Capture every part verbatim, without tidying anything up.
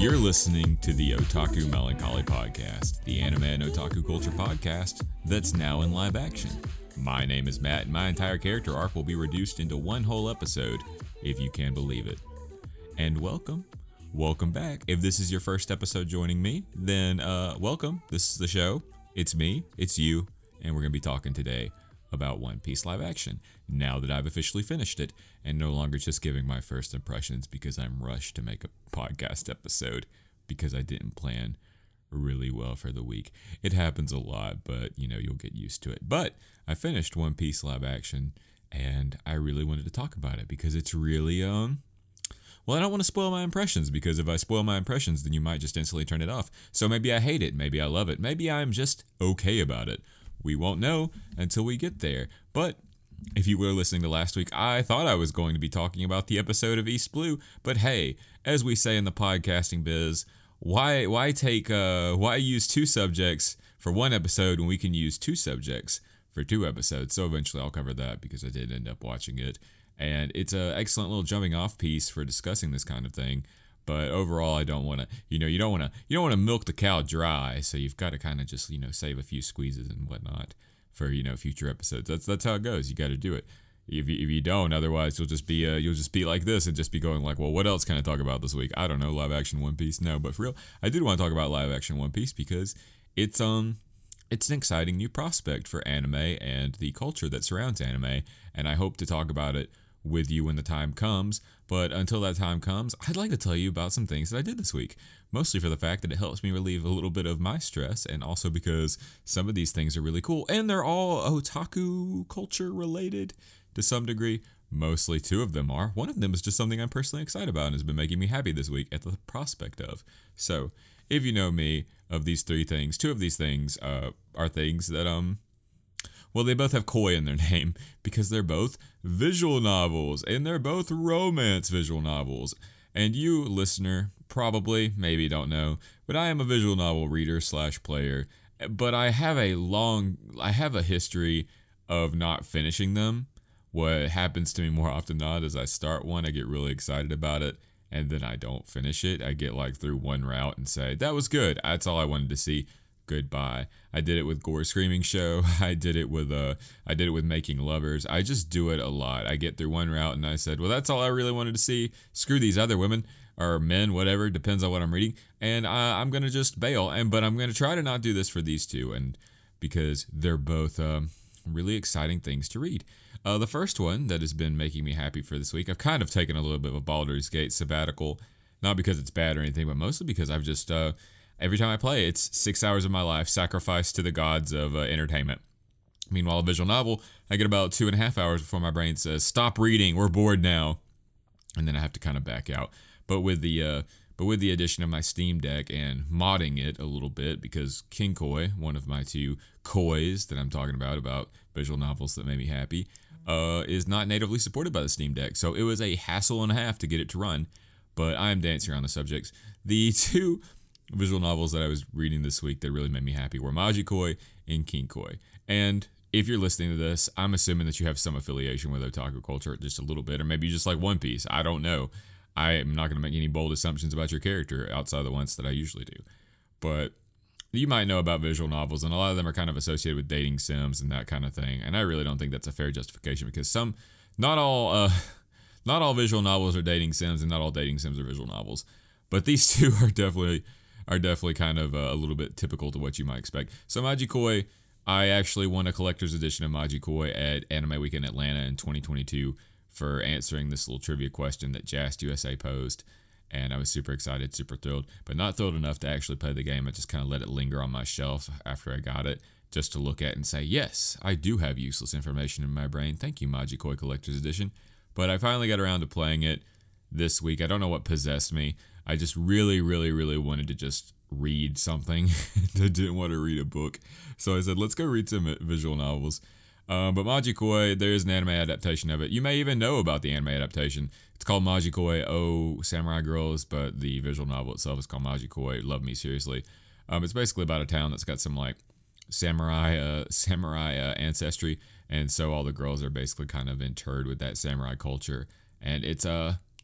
You're listening to the Otaku Melancholy Podcast, the anime and otaku culture podcast that's now in live action. My name is Matt, and my entire character arc will be reduced into one whole episode, if you can believe it. And welcome, welcome back. If this is your first episode joining me, then uh, welcome. This is the show. It's me, it's you, and we're going to be talking today about One Piece live action, now that I've officially finished it, and no longer just giving my first impressions because I'm rushed to make a podcast episode because I didn't plan really well for the week. It happens a lot, but you know, you'll get used to it. But I finished One Piece live action, and I really wanted to talk about it because it's really, um, well, I don't want to spoil my impressions, because if I spoil my impressions, then you might just instantly turn it off. So maybe I hate it, maybe I love it, maybe I'm just okay about it. We won't know until we get there. But if you were listening to last week, I thought I was going to be talking about the episode of East Blue. But hey, as we say in the podcasting biz, why why take uh, why use two subjects for one episode when we can use two subjects for two episodes? So eventually I'll cover that because I did end up watching it, and it's an excellent little jumping off piece for discussing this kind of thing. But overall, I don't want to, you know, you don't want to, you don't want to milk the cow dry. So you've got to kind of just, you know, save a few squeezes and whatnot for, you know, future episodes. That's that's how it goes. You got to do it. If you, if you don't, otherwise you'll just be, uh, you'll just be like this and just be going like, well, what else can I talk about this week? I don't know, live action One Piece. No, but for real, I did want to talk about live action One Piece because it's um, it's an exciting new prospect for anime and the culture that surrounds anime, and I hope to talk about it with you when the time comes. But until that time comes, I'd like to tell you about some things that I did this week, mostly for the fact that it helps me relieve a little bit of my stress, and also because some of these things are really cool, and they're all otaku culture related to some degree. Mostly two of them are. One of them is just something I'm personally excited about and has been making me happy this week at the prospect of. So if you know me, of these three things, two of these things uh, are things that um Well, they both have koi in their name because they're both visual novels, and they're both romance visual novels. And you, listener, probably, maybe don't know, but I am a visual novel reader slash player. But I have a long, I have a history of not finishing them. What happens to me more often than not is I start one, I get really excited about it, and then I don't finish it. I get like through one route and say, that was good. That's all I wanted to see. Goodbye. I did it with Gore Screaming Show. I did it with uh I did it with Making Lovers. I just do it a lot. I get through one route and I said, well, that's all I really wanted to see. Screw these other women or men, whatever, depends on what I'm reading. And I, I'm gonna just bail. And but I'm gonna try to not do this for these two, and because they're both um, really exciting things to read. Uh, the first one that has been making me happy for this week, I've kind of taken a little bit of a Baldur's Gate sabbatical, not because it's bad or anything, but mostly because I've just uh. Every time I play, it's six hours of my life sacrificed to the gods of uh, entertainment. Meanwhile, a visual novel, I get about two and a half hours before my brain says, stop reading, we're bored now. And then I have to kind of back out. But with the uh, but with the addition of my Steam Deck and modding it a little bit, because King Koi, one of my two kois that I'm talking about, about visual novels that made me happy, uh, is not natively supported by the Steam Deck. So it was a hassle and a half to get it to run. But I am dancing around the subjects. The two visual novels that I was reading this week that really made me happy were Majikoi and King Koi. And if you're listening to this, I'm assuming that you have some affiliation with otaku culture, just a little bit, or maybe you just like One Piece. I don't know. I am not going to make any bold assumptions about your character outside of the ones that I usually do. But you might know about visual novels, and a lot of them are kind of associated with dating sims and that kind of thing. And I really don't think that's a fair justification, because some, not all, uh, not all visual novels are dating sims, and not all dating sims are visual novels. But these two are definitely are definitely kind of uh, a little bit typical to what you might expect. So Majikoi, I actually won a collector's edition of Majikoi at Anime Weekend Atlanta in twenty twenty-two for answering this little trivia question that Jast U S A posed. And I was super excited, super thrilled, but not thrilled enough to actually play the game. I just kind of let it linger on my shelf after I got it, just to look at and say, yes, I do have useless information in my brain. Thank you, Majikoi Collector's Edition. But I finally got around to playing it this week. I don't know what possessed me. I just really, really, really wanted to just read something. I didn't want to read a book. So I said, let's go read some visual novels. Um, but Majikoi, there is an anime adaptation of it. You may even know about the anime adaptation. It's called Majikoi Oh Samurai Girls, but the visual novel itself is called Majikoi Love Me Seriously. Um, it's basically about a town that's got some like samurai uh, samurai uh, ancestry, and so all the girls are basically kind of interred with that samurai culture. And it's a... Uh,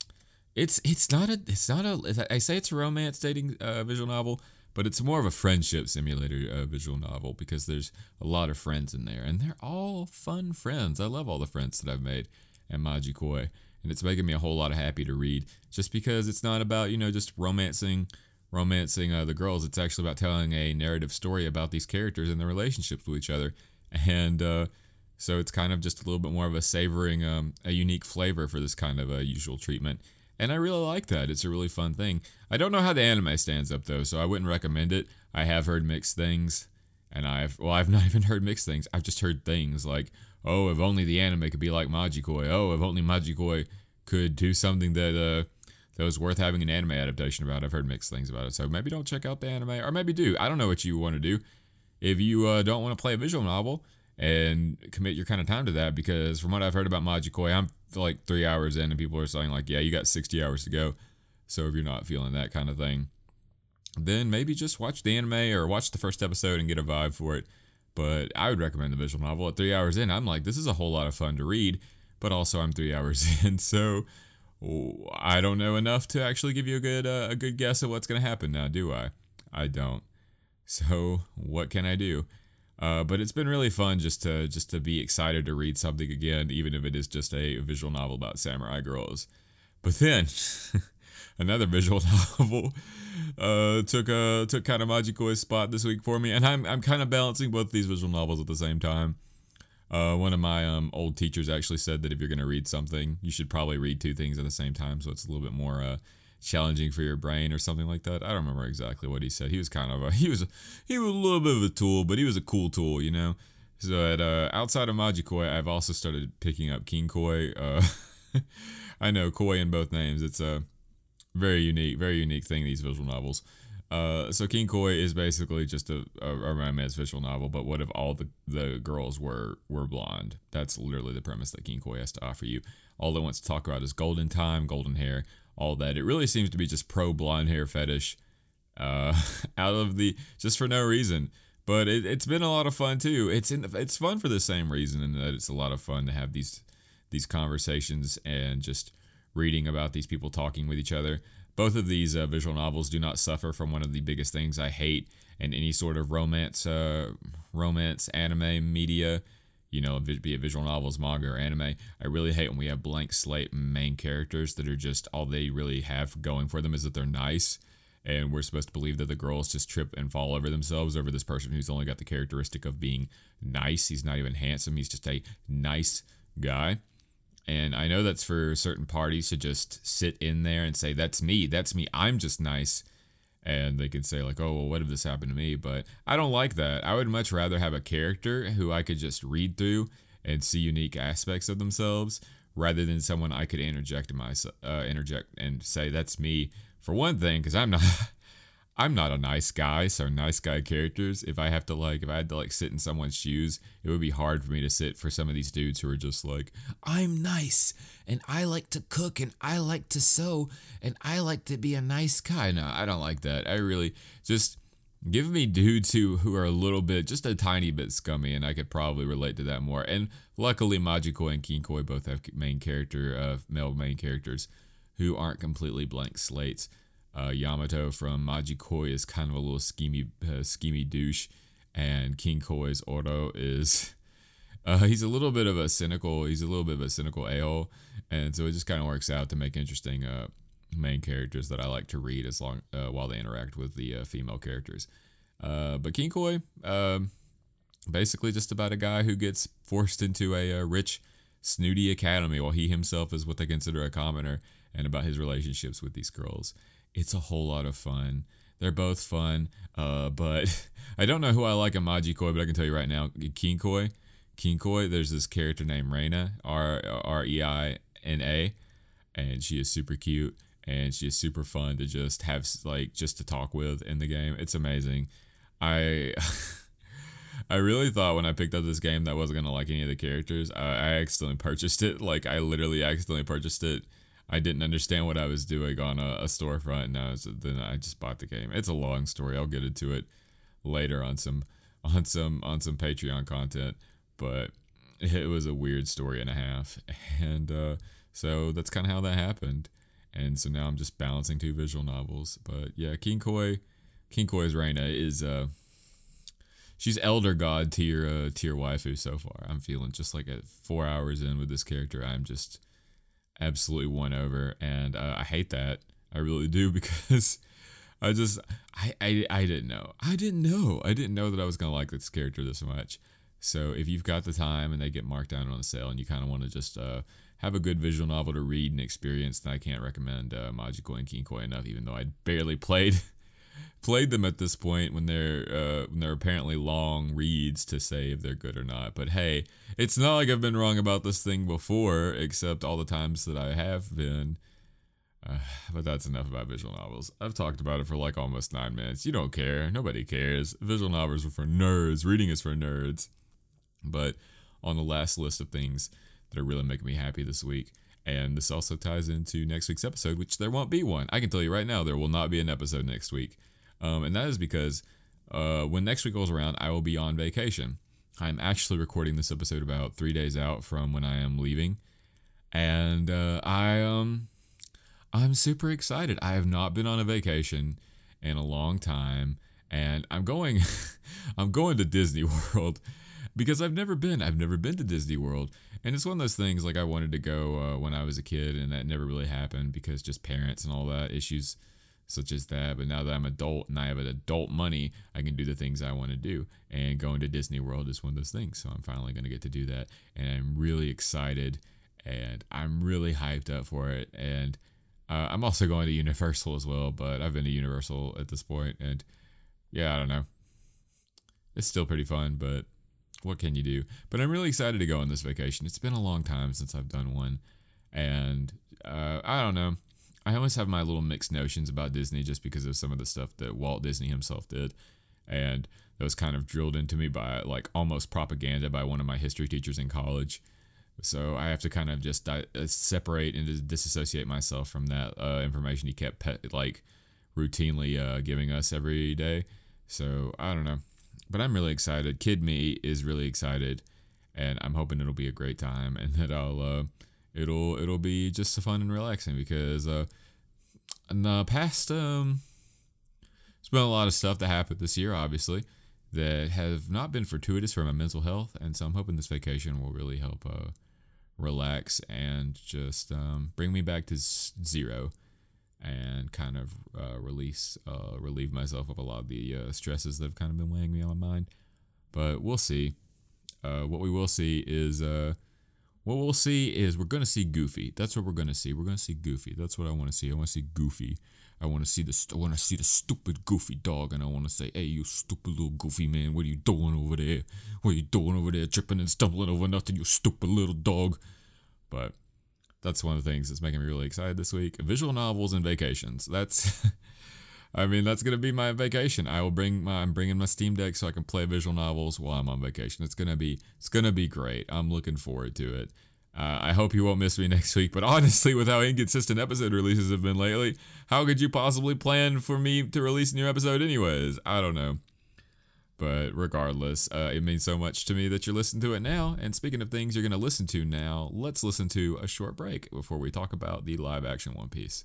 It's it's not a it's not a I say it's a romance dating uh, visual novel, but it's more of a friendship simulator uh, visual novel because there's a lot of friends in there, and they're all fun friends. I love all the friends that I've made in Majikoi, and it's making me a whole lot of happy to read. Just because it's not about you know just romancing romancing uh, the girls. It's actually about telling a narrative story about these characters and their relationships with each other, and uh, so it's kind of just a little bit more of a savoring, um, a unique flavor for this kind of a usual treatment. And I really like that. It's a really fun thing. I don't know how the anime stands up though, so I wouldn't recommend it. I have heard mixed things, and I've well, I've not even heard mixed things. I've just heard things like, "Oh, if only the anime could be like Majikoi. Oh, if only Majikoi could do something that uh that was worth having an anime adaptation about." I've heard mixed things about it, so maybe don't check out the anime, or maybe do. I don't know what you want to do. If you uh, don't want to play a visual novel and commit your kind of time to that, because from what I've heard about Majikoi, I'm like three hours in, and people are saying like, "Yeah, you got sixty hours to go." So if you're not feeling that kind of thing, then maybe just watch the anime or watch the first episode and get a vibe for it. But I would recommend the visual novel. At three hours in, I'm like, this is a whole lot of fun to read, but also I'm three hours in, so I don't know enough to actually give you a good uh, a good guess of what's going to happen now, do I? I don't. So what can I do? Uh, but it's been really fun just to just to be excited to read something again, even if it is just a visual novel about samurai girls. But then another visual novel uh, took uh, took kind of Majikoi's spot this week for me, and I'm I'm kind of balancing both these visual novels at the same time. Uh, one of my um, old teachers actually said that if you're going to read something, you should probably read two things at the same time, so it's a little bit more uh, challenging for your brain or something like that. I don't remember exactly what he said. He was kind of a he was a, he was a little bit of a tool, but he was a cool tool, you know. So at, uh, outside of Majikoi, I've also started picking up Kinkoi. Uh, I know koi in both names. It's a very unique, very unique thing. These visual novels. Uh, so Kinkoi is basically just a, a, a romance visual novel, but what if all the, the girls were were blonde? That's literally the premise that Kinkoi has to offer you. All it wants to talk about is golden time, golden hair, all that. It really seems to be just pro blonde hair fetish, uh, out of the just for no reason. But it, it's been a lot of fun too. It's in it's fun for the same reason, in that it's a lot of fun to have these these conversations and just reading about these people talking with each other. Both of these uh, visual novels do not suffer from one of the biggest things I hate in any sort of romance, uh, romance anime media. You know, be it visual novels, manga, or anime. I really hate when we have blank slate main characters that are just all they really have going for them is that they're nice, and we're supposed to believe that the girls just trip and fall over themselves over this person who's only got the characteristic of being nice. He's not even handsome. He's just a nice guy. And I know that's for certain parties to just sit in there and say, that's me, that's me, I'm just nice. And they can say like, oh, well, what if this happened to me? But I don't like that. I would much rather have a character who I could just read through and see unique aspects of themselves, rather than someone I could interject in my, uh, interject and say, that's me. For one thing, because I'm not... I'm not a nice guy, so nice guy characters, if I have to like, if I had to like sit in someone's shoes, it would be hard for me to sit for some of these dudes who are just like, I'm nice, and I like to cook, and I like to sew, and I like to be a nice guy. No, I don't like that. I really, just give me dudes who, who are a little bit, just a tiny bit scummy, and I could probably relate to that more. And luckily, Majikoi and Kinkoi both have main character, uh, male main characters who aren't completely blank slates. Uh, Yamato from Majikoi is kind of a little schemy, uh, schemy douche, and Kinkoi's Oro is, uh, he's a little bit of a cynical, he's a little bit of a cynical a-hole, and so it just kind of works out to make interesting uh, main characters that I like to read as long uh, while they interact with the uh, female characters. Uh, but Kinkoi, uh, basically just about a guy who gets forced into a, a rich, snooty academy while he himself is what they consider a commoner, and about his relationships with these girls. It's a whole lot of fun. They're both fun, uh, but I don't know who I like in Majikoi, but I can tell you right now, Kinkoi, Kinkoi, there's this character named Reina, R R E I N A, and she is super cute, and she is super fun to just have, like, just to talk with in the game. It's amazing. I I really thought when I picked up this game that I wasn't going to like any of the characters. I, I accidentally purchased it. Like, I literally accidentally purchased it. I didn't understand what I was doing on a, a storefront, and I was, then I just bought the game. It's a long story. I'll get into it later on some on some on some Patreon content, but it was a weird story and a half, and uh, so that's kind of how that happened. And so now I'm just balancing two visual novels. But yeah, Kinkoi, Kinkoi's Reina is, uh, she's elder god tier, uh, tier waifu so far. I'm feeling just like at four hours in with this character, I'm just absolutely won over. And uh, I hate that. I really do, because I just, I, I, I didn't know. I didn't know. I didn't know that I was going to like this character this much. So if you've got the time and they get marked down on sale and you kind of want to just uh, have a good visual novel to read and experience, then I can't recommend uh, Majiko and Kinkoi enough, even though I barely played played them at this point when they're uh, when they're apparently long reads to say if they're good or not. But hey, it's not like I've been wrong about this thing before, except all the times that I have been. Uh, but that's enough about visual novels. I've talked about it for like almost nine minutes. You don't care. Nobody cares. Visual novels are for nerds. Reading is for nerds. But on the last list of things that are really making me happy this week, and this also ties into next week's episode, which there won't be one. I can tell you right now, there will not be an episode next week. Um, and that is because uh, when next week rolls around, I will be on vacation. I'm actually recording this episode about three days out from when I am leaving. And uh, I, um, I'm super excited. I have not been on a vacation in a long time. And I'm going, I'm going to Disney World. Because I've never been. I've never been to Disney World. And it's one of those things, like I wanted to go uh, when I was a kid, and that never really happened because just parents and all that, issues such as that. But now that I'm adult and I have an adult money, I can do the things I want to do. And going to Disney World is one of those things. So I'm finally going to get to do that. And I'm really excited. And I'm really hyped up for it. And uh, I'm also going to Universal as well. But I've been to Universal at this point. And yeah, I don't know. It's still pretty fun, but what can you do? But I'm really excited to go on this vacation. It's been a long time since I've done one. And uh, I don't know. I always have my little mixed notions about Disney just because of some of the stuff that Walt Disney himself did. And that was kind of drilled into me by like almost propaganda by one of my history teachers in college. So I have to kind of just di- separate and disassociate myself from that uh, information he kept pe- like routinely uh, giving us every day. So I don't know. But I'm really excited. Kid me is really excited, and I'm hoping it'll be a great time, and that I'll uh, it'll it'll be just fun and relaxing because uh, in the past um, there's been a lot of stuff that happened this year, obviously, that have not been fortuitous for my mental health, and so I'm hoping this vacation will really help uh, relax and just um, bring me back to zero. And kind of uh, release, uh, relieve myself of a lot of the uh, stresses that have kind of been weighing me on my mind. But we'll see. Uh, what we will see is, uh, what we'll see is we're gonna see Goofy. That's what we're gonna see. We're gonna see Goofy. That's what I want to see. I want to see Goofy. I want to see the, st- I want to see the stupid Goofy dog, and I want to say, "Hey, you stupid little Goofy man, what are you doing over there? What are you doing over there, tripping and stumbling over nothing, you stupid little dog?" But that's one of the things that's making me really excited this week. Visual novels and vacations. That's, I mean, that's gonna be my vacation. I will bring my, I'm bringing my Steam Deck so I can play visual novels while I'm on vacation. It's gonna be, it's gonna be great. I'm looking forward to it. Uh, I hope you won't miss me next week. But honestly, with how inconsistent episode releases have been lately, how could you possibly plan for me to release a new episode anyways? I don't know. But regardless, uh, it means so much to me that you're listening to it now. And speaking of things you're going to listen to now, let's listen to a short break before we talk about the live action One Piece.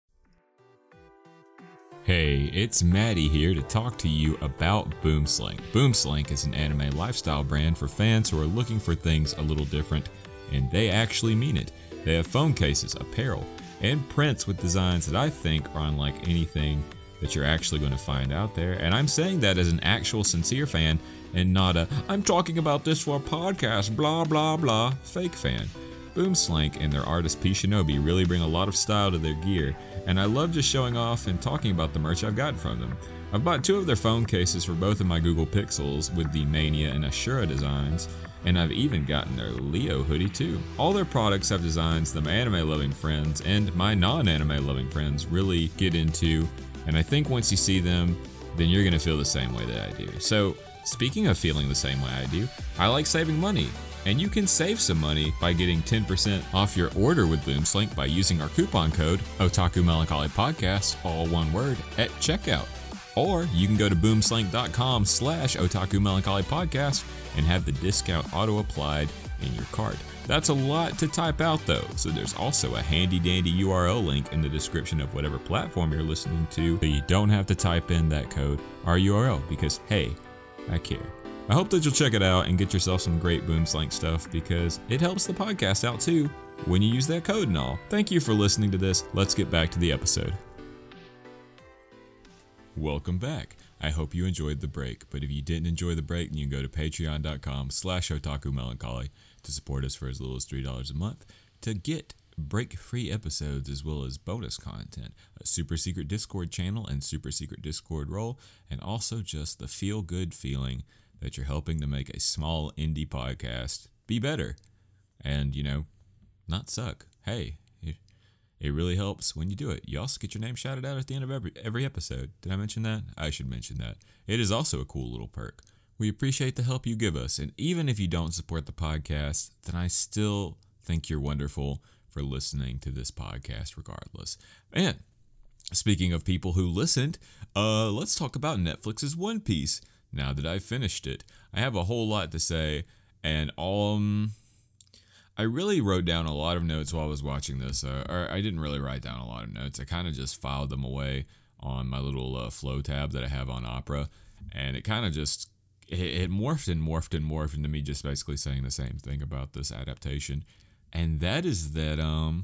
Hey, it's Maddie here to talk to you about Boomslang. Boomslang is an anime lifestyle brand for fans who are looking for things a little different, and they actually mean it. They have phone cases, apparel, and prints with designs that I think are unlike anything that you're actually going to find out there. And I'm saying that as an actual sincere fan and not a I'm talking about this for a podcast blah blah blah fake fan. Boomslang and their artist P Shinobi really bring a lot of style to their gear, and I love just showing off and talking about the merch I've gotten from them. I've bought two of their phone cases for both of my Google Pixels with the Mania and Ashura designs, and I've even gotten their Leo hoodie too. All their products have designs that my anime loving friends and my non-anime loving friends really get into. And I think once you see them, then you're going to feel the same way that I do. So, speaking of feeling the same way I do, I like saving money. And you can save some money by getting ten percent off your order with Boomslang by using our coupon code Otaku Melancholy Podcast, all one word, at checkout. Or you can go to boomslang.com slash Otaku Melancholy Podcast and have the discount auto-applied in your cart. That's a lot to type out though, so there's also a handy dandy U R L link in the description of whatever platform you're listening to, so you don't have to type in that code or U R L because hey, I care. I hope that you'll check it out and get yourself some great Boomslang stuff because it helps the podcast out too when you use that code and all. Thank you for listening to this. Let's get back to the episode. Welcome back. I hope you enjoyed the break, but if you didn't enjoy the break, then you can go to patreon.com slash otaku melancholy to support us for as little as three dollars a month to get break-free episodes as well as bonus content, a super secret Discord channel and super secret Discord role, and also just the feel-good feeling that you're helping to make a small indie podcast be better and, you know, not suck. Hey, it, it really helps when you do it. You also get your name shouted out at the end of every, every episode. Did I mention that? I should mention that. It is also a cool little perk. We appreciate the help you give us, and even if you don't support the podcast, then I still think you're wonderful for listening to this podcast regardless. And speaking of people who listened, uh, let's talk about Netflix's One Piece. Now that I've finished it, I have a whole lot to say, and um, I really wrote down a lot of notes while I was watching this, uh, or I didn't really write down a lot of notes. I kind of just filed them away on my little uh, flow tab that I have on Opera, and it kind of just, it, it morphed and morphed and morphed into me just basically saying the same thing about this adaptation, and that is that, um...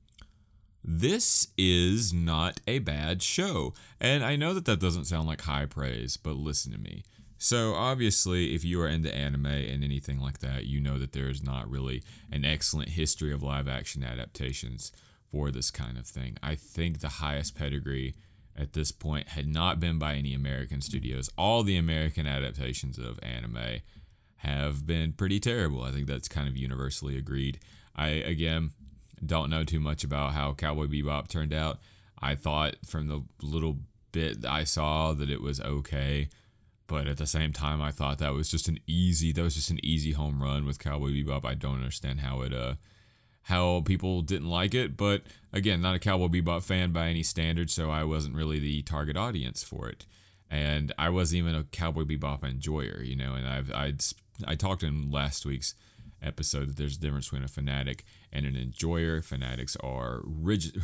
this is not a bad show. And I know that that doesn't sound like high praise, but listen to me. So obviously, if you are into anime and anything like that, you know that there is not really an excellent history of live action adaptations for this kind of thing. I think the highest pedigree at this point had not been by any American studios. All the American adaptations of anime have been pretty terrible. I think that's kind of universally agreed. I, again... don't know too much about how Cowboy Bebop turned out. I thought from the little bit that I saw that it was okay, but at the same time I thought that was just an easy that was just an easy home run with Cowboy Bebop. I don't understand how it uh how people didn't like it, but again, not a Cowboy Bebop fan by any standard, so I wasn't really the target audience for it. And I wasn't even a Cowboy Bebop enjoyer, you know, and I've I'd I talked in last week's episode that there's a difference between a fanatic and an enjoyer. Fanatics are rigid,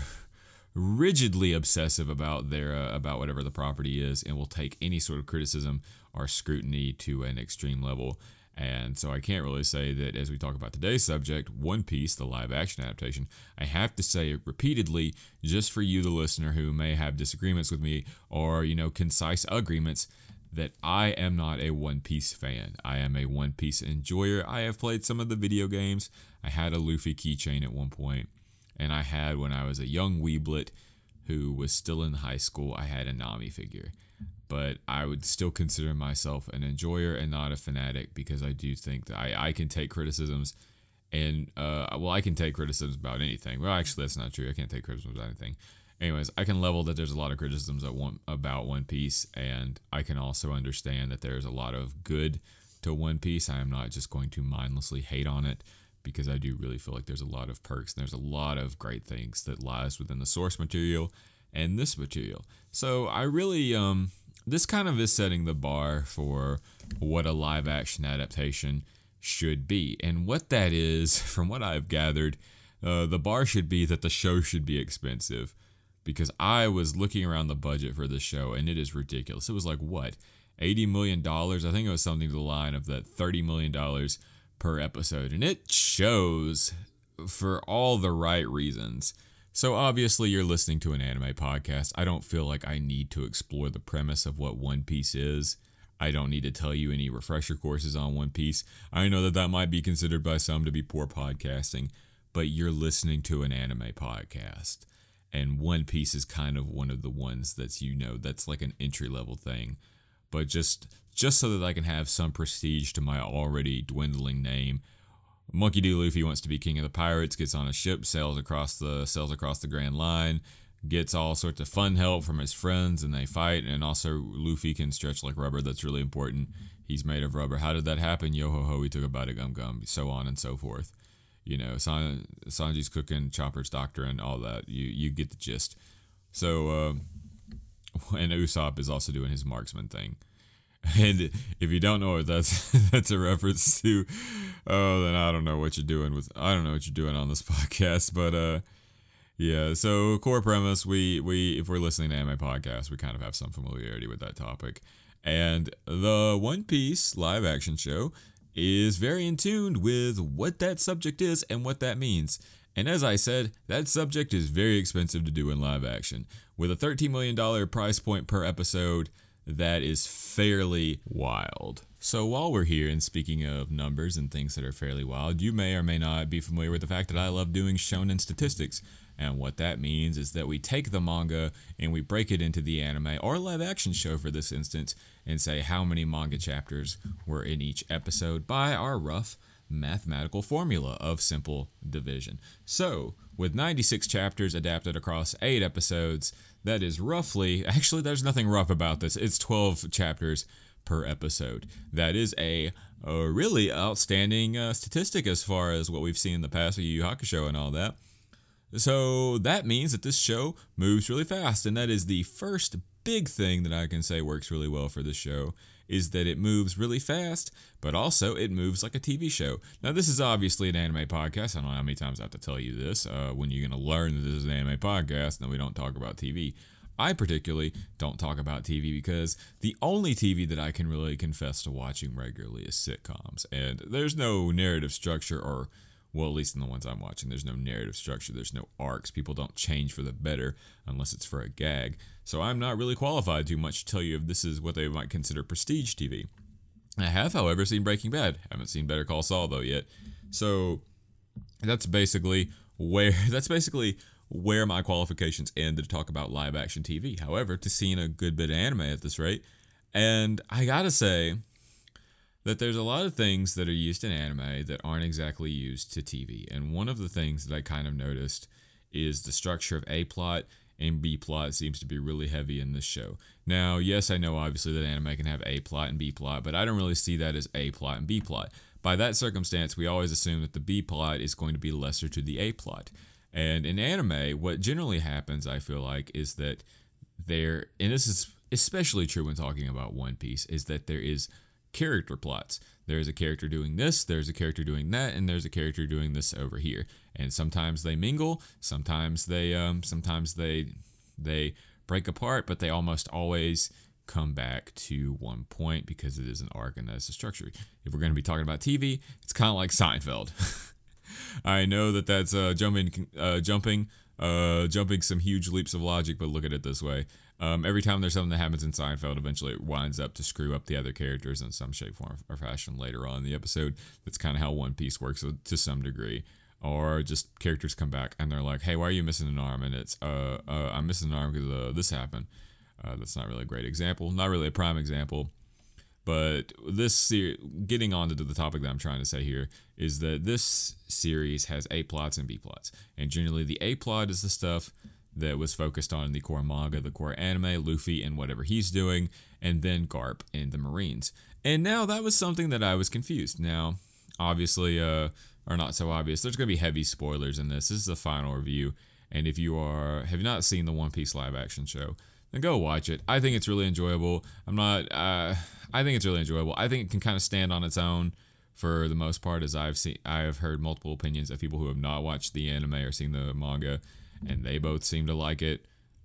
rigidly obsessive about their uh, about whatever the property is, and will take any sort of criticism or scrutiny to an extreme level. And so I can't really say that as we talk about today's subject, One Piece, the live action adaptation, I have to say it repeatedly, just for you, the listener, who may have disagreements with me or, you know, concise agreements, that I am not a One Piece fan. I am a One Piece enjoyer. I have played some of the video games. I had a Luffy keychain at one point, and I had, when I was a young weeblet who was still in high school, I had a Nami figure. But I would still consider myself an enjoyer and not a fanatic, because I do think that I, I can take criticisms, and, uh, well, I can take criticisms about anything. Well, actually, that's not true. I can't take criticisms about anything. Anyways, I can level that there's a lot of criticisms at one, about One Piece, and I can also understand that there's a lot of good to One Piece. I am not just going to mindlessly hate on it, because I do really feel like there's a lot of perks, and there's a lot of great things that lies within the source material and this material. So I really, um, this kind of is setting the bar for what a live action adaptation should be. And what that is, from what I've gathered, uh, the bar should be that the show should be expensive. Because I was looking around the budget for this show, and it is ridiculous. It was like, what, eighty million dollars? I think it was something to the line of that thirty million dollars per episode. And it shows for all the right reasons. So obviously you're listening to an anime podcast. I don't feel like I need to explore the premise of what One Piece is. I don't need to tell you any refresher courses on One Piece. I know that that might be considered by some to be poor podcasting, but you're listening to an anime podcast. And One Piece is kind of one of the ones that's, you know, that's like an entry-level thing. But just just so that I can have some prestige to my already dwindling name, Monkey D. Luffy wants to be king of the pirates, gets on a ship, sails across the sails across the Grand Line, gets all sorts of fun help from his friends, and they fight. And also, Luffy can stretch like rubber. That's really important. He's made of rubber. How did that happen? Yo-ho-ho, he took a bite of gum-gum, so on and so forth. You know, San, Sanji's cooking, Chopper's doctoring, all that. You you get the gist. So, uh, and Usopp is also doing his marksman thing. And if you don't know what that's that's a reference to, oh, then I don't know what you're doing with I don't know what you're doing on this podcast. But uh, yeah. So core premise, we we if we're listening to anime podcasts, we kind of have some familiarity with that topic. And the One Piece live action show is very in tune with what that subject is and what that means. And as I said, that subject is very expensive to do in live action. With a thirteen million dollars price point per episode, that is fairly wild. So while we're here and speaking of numbers and things that are fairly wild, you may or may not be familiar with the fact that I love doing shonen statistics. And what that means is that we take the manga and we break it into the anime or live action show for this instance and say how many manga chapters were in each episode by our rough mathematical formula of simple division. So, with ninety-six chapters adapted across eight episodes, that is roughly, actually there's nothing rough about this, it's twelve chapters per episode. That is a, a really outstanding uh, statistic as far as what we've seen in the past with Yu Yu Hakusho and all that. So that means that this show moves really fast, and that is the first big thing that I can say works really well for this show, is that it moves really fast, but also it moves like a T V show. Now, this is obviously an anime podcast. I don't know how many times I have to tell you this. Uh, when you're going to learn that this is an anime podcast, and we don't talk about T V. I particularly don't talk about T V because the only T V that I can really confess to watching regularly is sitcoms. And there's no narrative structure or... Well, at least in the ones I'm watching, there's no narrative structure. There's no arcs. People don't change for the better unless it's for a gag. So I'm not really qualified too much to tell you if this is what they might consider prestige T V. I have, however, seen Breaking Bad. Haven't seen Better Call Saul, though, yet. So that's basically where that's basically where my qualifications end to talk about live action T V. However, to seeing a good bit of anime at this rate, and I gotta say that there's a lot of things that are used in anime that aren't exactly used to T V. And one of the things that I kind of noticed is the structure of A plot and B plot seems to be really heavy in this show. Now, yes, I know obviously that anime can have A plot and B plot, but I don't really see that as A plot and B plot. By that circumstance, we always assume that the B plot is going to be lesser to the A plot. And in anime, what generally happens, I feel like, is that there, and this is especially true when talking about One Piece, is that there is character plots. There's a character doing this, there's a character doing that, and there's a character doing this over here. And sometimes they mingle, sometimes they um sometimes they they break apart, but they almost always come back to one point because it is an arc and that's a structure. If we're going to be talking about T V, it's kind of like Seinfeld. I know that that's uh jumping uh jumping uh jumping some huge leaps of logic, but look at it this way. Um, every time there's something that happens in Seinfeld, eventually it winds up to screw up the other characters in some shape, form, or fashion later on in the episode. That's kind of how One Piece works to some degree. Or just characters come back and they're like, hey, why are you missing an arm? And it's, uh, uh I'm missing an arm because uh, this happened. Uh, that's not really a great example. Not really a prime example. But this ser- getting on to the topic that I'm trying to say here is that this series has A plots and B plots. And generally the A plot is the stuff that was focused on the core manga, the core anime, Luffy and whatever he's doing, and then Garp and the Marines. And now that was something that I was confused. Now, obviously, uh, or not so obvious, there's going to be heavy spoilers in this. This is the final review, and if you are have not seen the One Piece live action show, then go watch it. I think it's really enjoyable. I'm not, uh, I think it's really enjoyable. I think it can kind of stand on its own for the most part, as I've seen, I've heard multiple opinions of people who have not watched the anime or seen the manga, and they both seem to like it.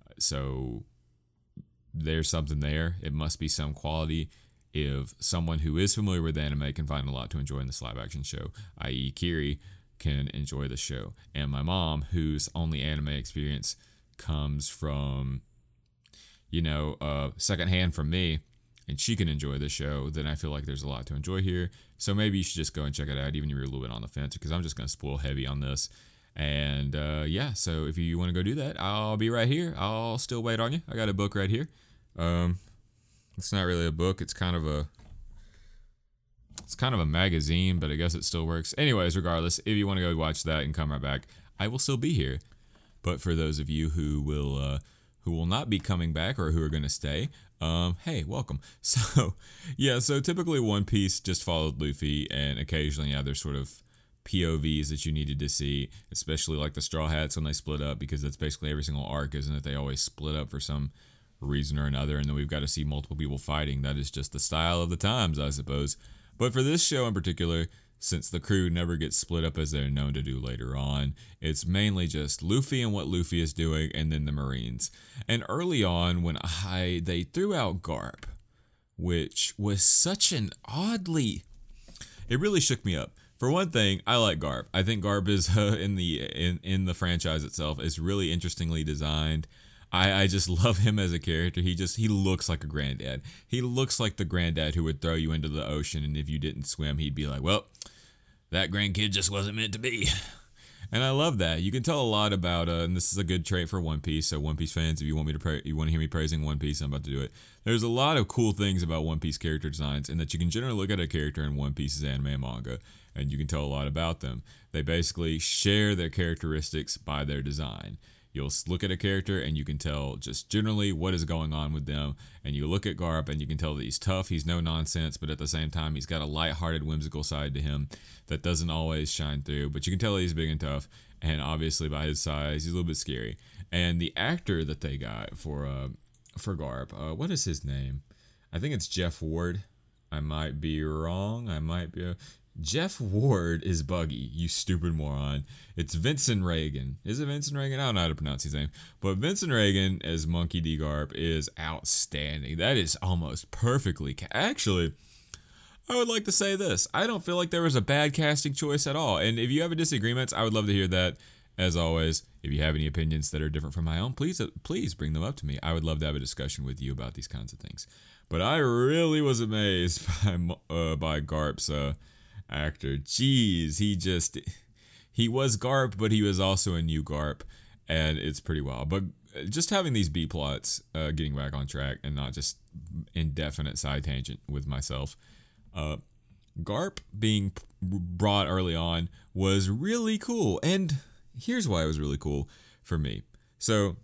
So there's something there. It must be some quality if someone who is familiar with anime can find a lot to enjoy in this live action show, that is. Kiri can enjoy the show. And my mom, whose only anime experience comes from, you know, uh, secondhand from me, and she can enjoy the show, then I feel like there's a lot to enjoy here. So maybe you should just go and check it out, even if you're a little bit on the fence, because I'm just going to spoil heavy on this. And uh, yeah, so if you want to go do that, I'll be right here. I'll still wait on you. I got a book right here. Um, it's not really a book. It's kind of a, it's kind of a magazine, but I guess it still works. Anyways, regardless, if you want to go watch that and come right back, I will still be here. But for those of you who will, uh, who will not be coming back or who are going to stay, um, hey, welcome. So yeah, so typically One Piece just followed Luffy, and occasionally, yeah, there's sort of P O Vs that you needed to see, especially like the Straw Hats when they split up, because that's basically every single arc, isn't it? They always split up for some reason or another, and then we've got to see multiple people fighting. That is just the style of the times, I suppose. But for this show in particular, since the crew never gets split up as they're known to do later on, it's mainly just Luffy and what Luffy is doing, and then the Marines. And early on, when I they threw out Garp, which was such an oddly, it really shook me up. For one thing, I like Garp. I think Garp is uh, in the in in the franchise itself is really interestingly designed. I, I just love him as a character. He just he looks like a granddad. He looks like the granddad who would throw you into the ocean, and if you didn't swim, he'd be like, "Well, that grandkid just wasn't meant to be." And I love that. You can tell a lot about, uh, and this is a good trait for One Piece. So One Piece fans, if you want me to pra- you want to hear me praising One Piece, I'm about to do it. There's a lot of cool things about One Piece character designs, and that you can generally look at a character in One Piece's anime and manga, and you can tell a lot about them. They basically share their characteristics by their design. You'll look at a character and you can tell just generally what is going on with them. And you look at Garp and you can tell that he's tough, he's no nonsense, but at the same time, he's got a lighthearted, whimsical side to him that doesn't always shine through. But you can tell that he's big and tough. And obviously, by his size, he's a little bit scary. And the actor that they got for uh, for Garp, uh, what is his name? I think it's Jeff Ward. I might be wrong. I might be. Uh, Jeff Ward is Buggy, you stupid moron. It's Vincent Reagan. Is it Vincent Reagan? I don't know how to pronounce his name. But Vincent Reagan as Monkey D. Garp is outstanding. That is almost perfectly. Ca- Actually, I would like to say this. I don't feel like there was a bad casting choice at all. And if you have a disagreements, I would love to hear that. As always, if you have any opinions that are different from my own, please please bring them up to me. I would love to have a discussion with you about these kinds of things. But I really was amazed by uh, by Garp's uh, actor. Jeez, he just he was Garp, but he was also a new Garp, and it's pretty wild. But just having these B plots, uh, getting back on track, and not just indefinite side tangent with myself. Uh, Garp being brought early on was really cool, and here's why it was really cool for me. So,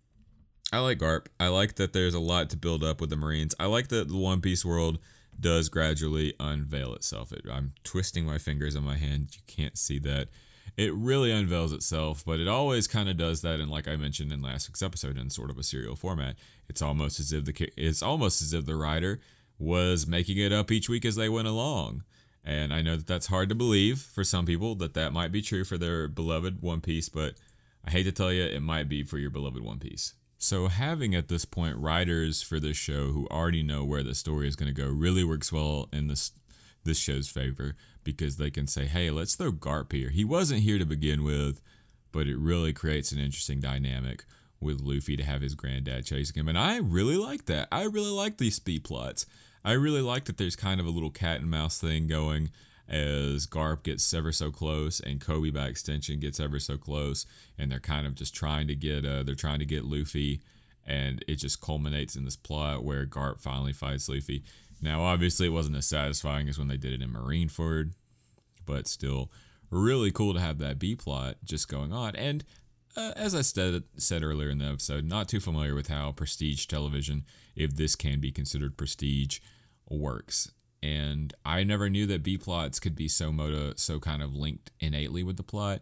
I like Garp. I like that there's a lot to build up with the Marines. I like that the One Piece world does gradually unveil itself. It, I'm twisting my fingers on my hand. You can't see that. It really unveils itself, but it always kind of does that. And like I mentioned in last week's episode, in sort of a serial format, it's almost as if the it's almost as if the writer was making it up each week as they went along. And I know that that's hard to believe for some people, that that might be true for their beloved One Piece, but I hate to tell you, it might be for your beloved One Piece. So having at this point writers for this show who already know where the story is going to go really works well in this this show's favor, because they can say, hey, let's throw Garp here. He wasn't here to begin with, but it really creates an interesting dynamic with Luffy to have his granddad chasing him. And I really like that. I really like these speed plots. I really like that there's kind of a little cat and mouse thing going as Garp gets ever so close and Kobe by extension gets ever so close, and they're kind of just trying to get uh, they're trying to get Luffy, and it just culminates in this plot where Garp finally fights Luffy. Now, obviously, it wasn't as satisfying as when they did it in Marineford, but still really cool to have that B plot just going on. And uh, as I said said earlier in the episode, not too familiar with how prestige television, if this can be considered prestige, works. And I never knew that B plots could be so moto, so kind of linked innately with the plot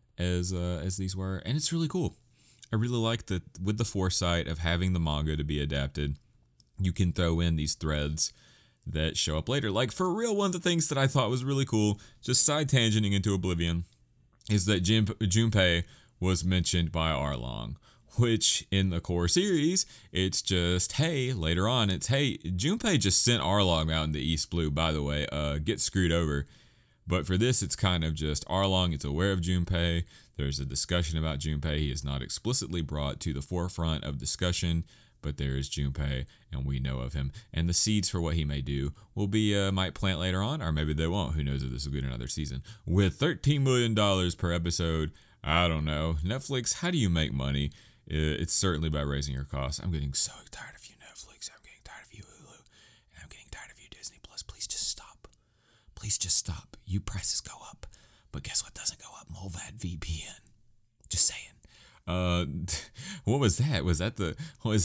as uh, as these were, and it's really cool. I really like that with the foresight of having the manga to be adapted, you can throw in these threads that show up later. Like, for real, one of the things that I thought was really cool, just side tangenting into oblivion, is that Jun- Junpei was mentioned by Arlong. Which, in the core series, it's just, hey, later on, it's, hey, Junpei just sent Arlong out in the East Blue, by the way, uh, get screwed over. But for this, it's kind of just Arlong is aware of Junpei. There's a discussion about Junpei. He is not explicitly brought to the forefront of discussion, but there is Junpei, and we know of him. And the seeds for what he may do will be, uh, might plant later on, or maybe they won't. Who knows if this will get another season. With thirteen million dollars per episode, I don't know. Netflix, how do you make money? It's certainly by raising your costs. I'm getting so tired of you, Netflix. I'm getting tired of you, Hulu. And I'm getting tired of you, Disney Plus. Please just stop. Please just stop. You prices go up. But guess what doesn't go up? Molvad V P N. Just saying. Uh, what was that? Was that the... Was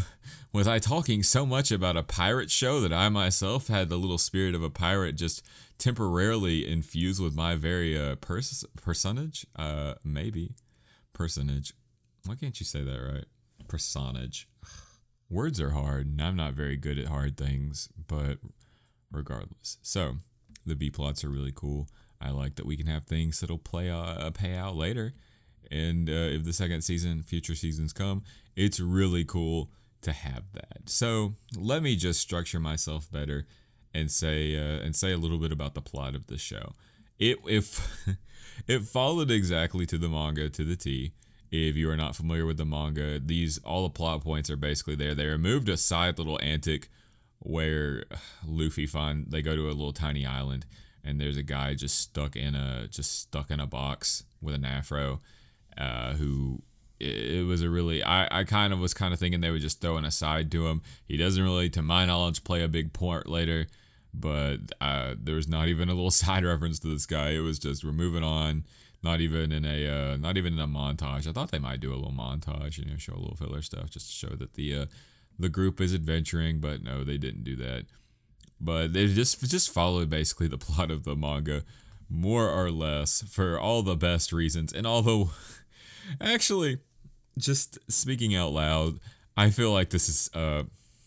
was I talking so much about a pirate show that I myself had the little spirit of a pirate just temporarily infused with my very uh, pers- personage? Uh, maybe. Personage. Why can't you say that right? Personage. Words are hard, and I'm not very good at hard things, but regardless. So, the B plots are really cool. I like that we can have things that'll play uh, pay out later. And uh, if the second season, future seasons come, it's really cool to have that. So, let me just structure myself better and say uh, and say a little bit about the plot of the show. It if it followed exactly to the manga to the T. If you are not familiar with the manga, these all the plot points are basically there. They removed a side little antic where Luffy find they go to a little tiny island and there's a guy just stuck in a just stuck in a box with an afro, uh, who it was a really I, I kind of was kind of thinking they were just throwing a side to him. He doesn't really, to my knowledge, play a big part later, but uh, there was not even a little side reference to this guy. It was just we're moving on. Not even in a uh, not even in a montage. I thought they might do a little montage, you know, show a little filler stuff just to show that the uh, the group is adventuring, but no, they didn't do that. But they just just followed basically the plot of the manga, more or less, for all the best reasons. And although, actually, just speaking out loud, I feel like this is, uh,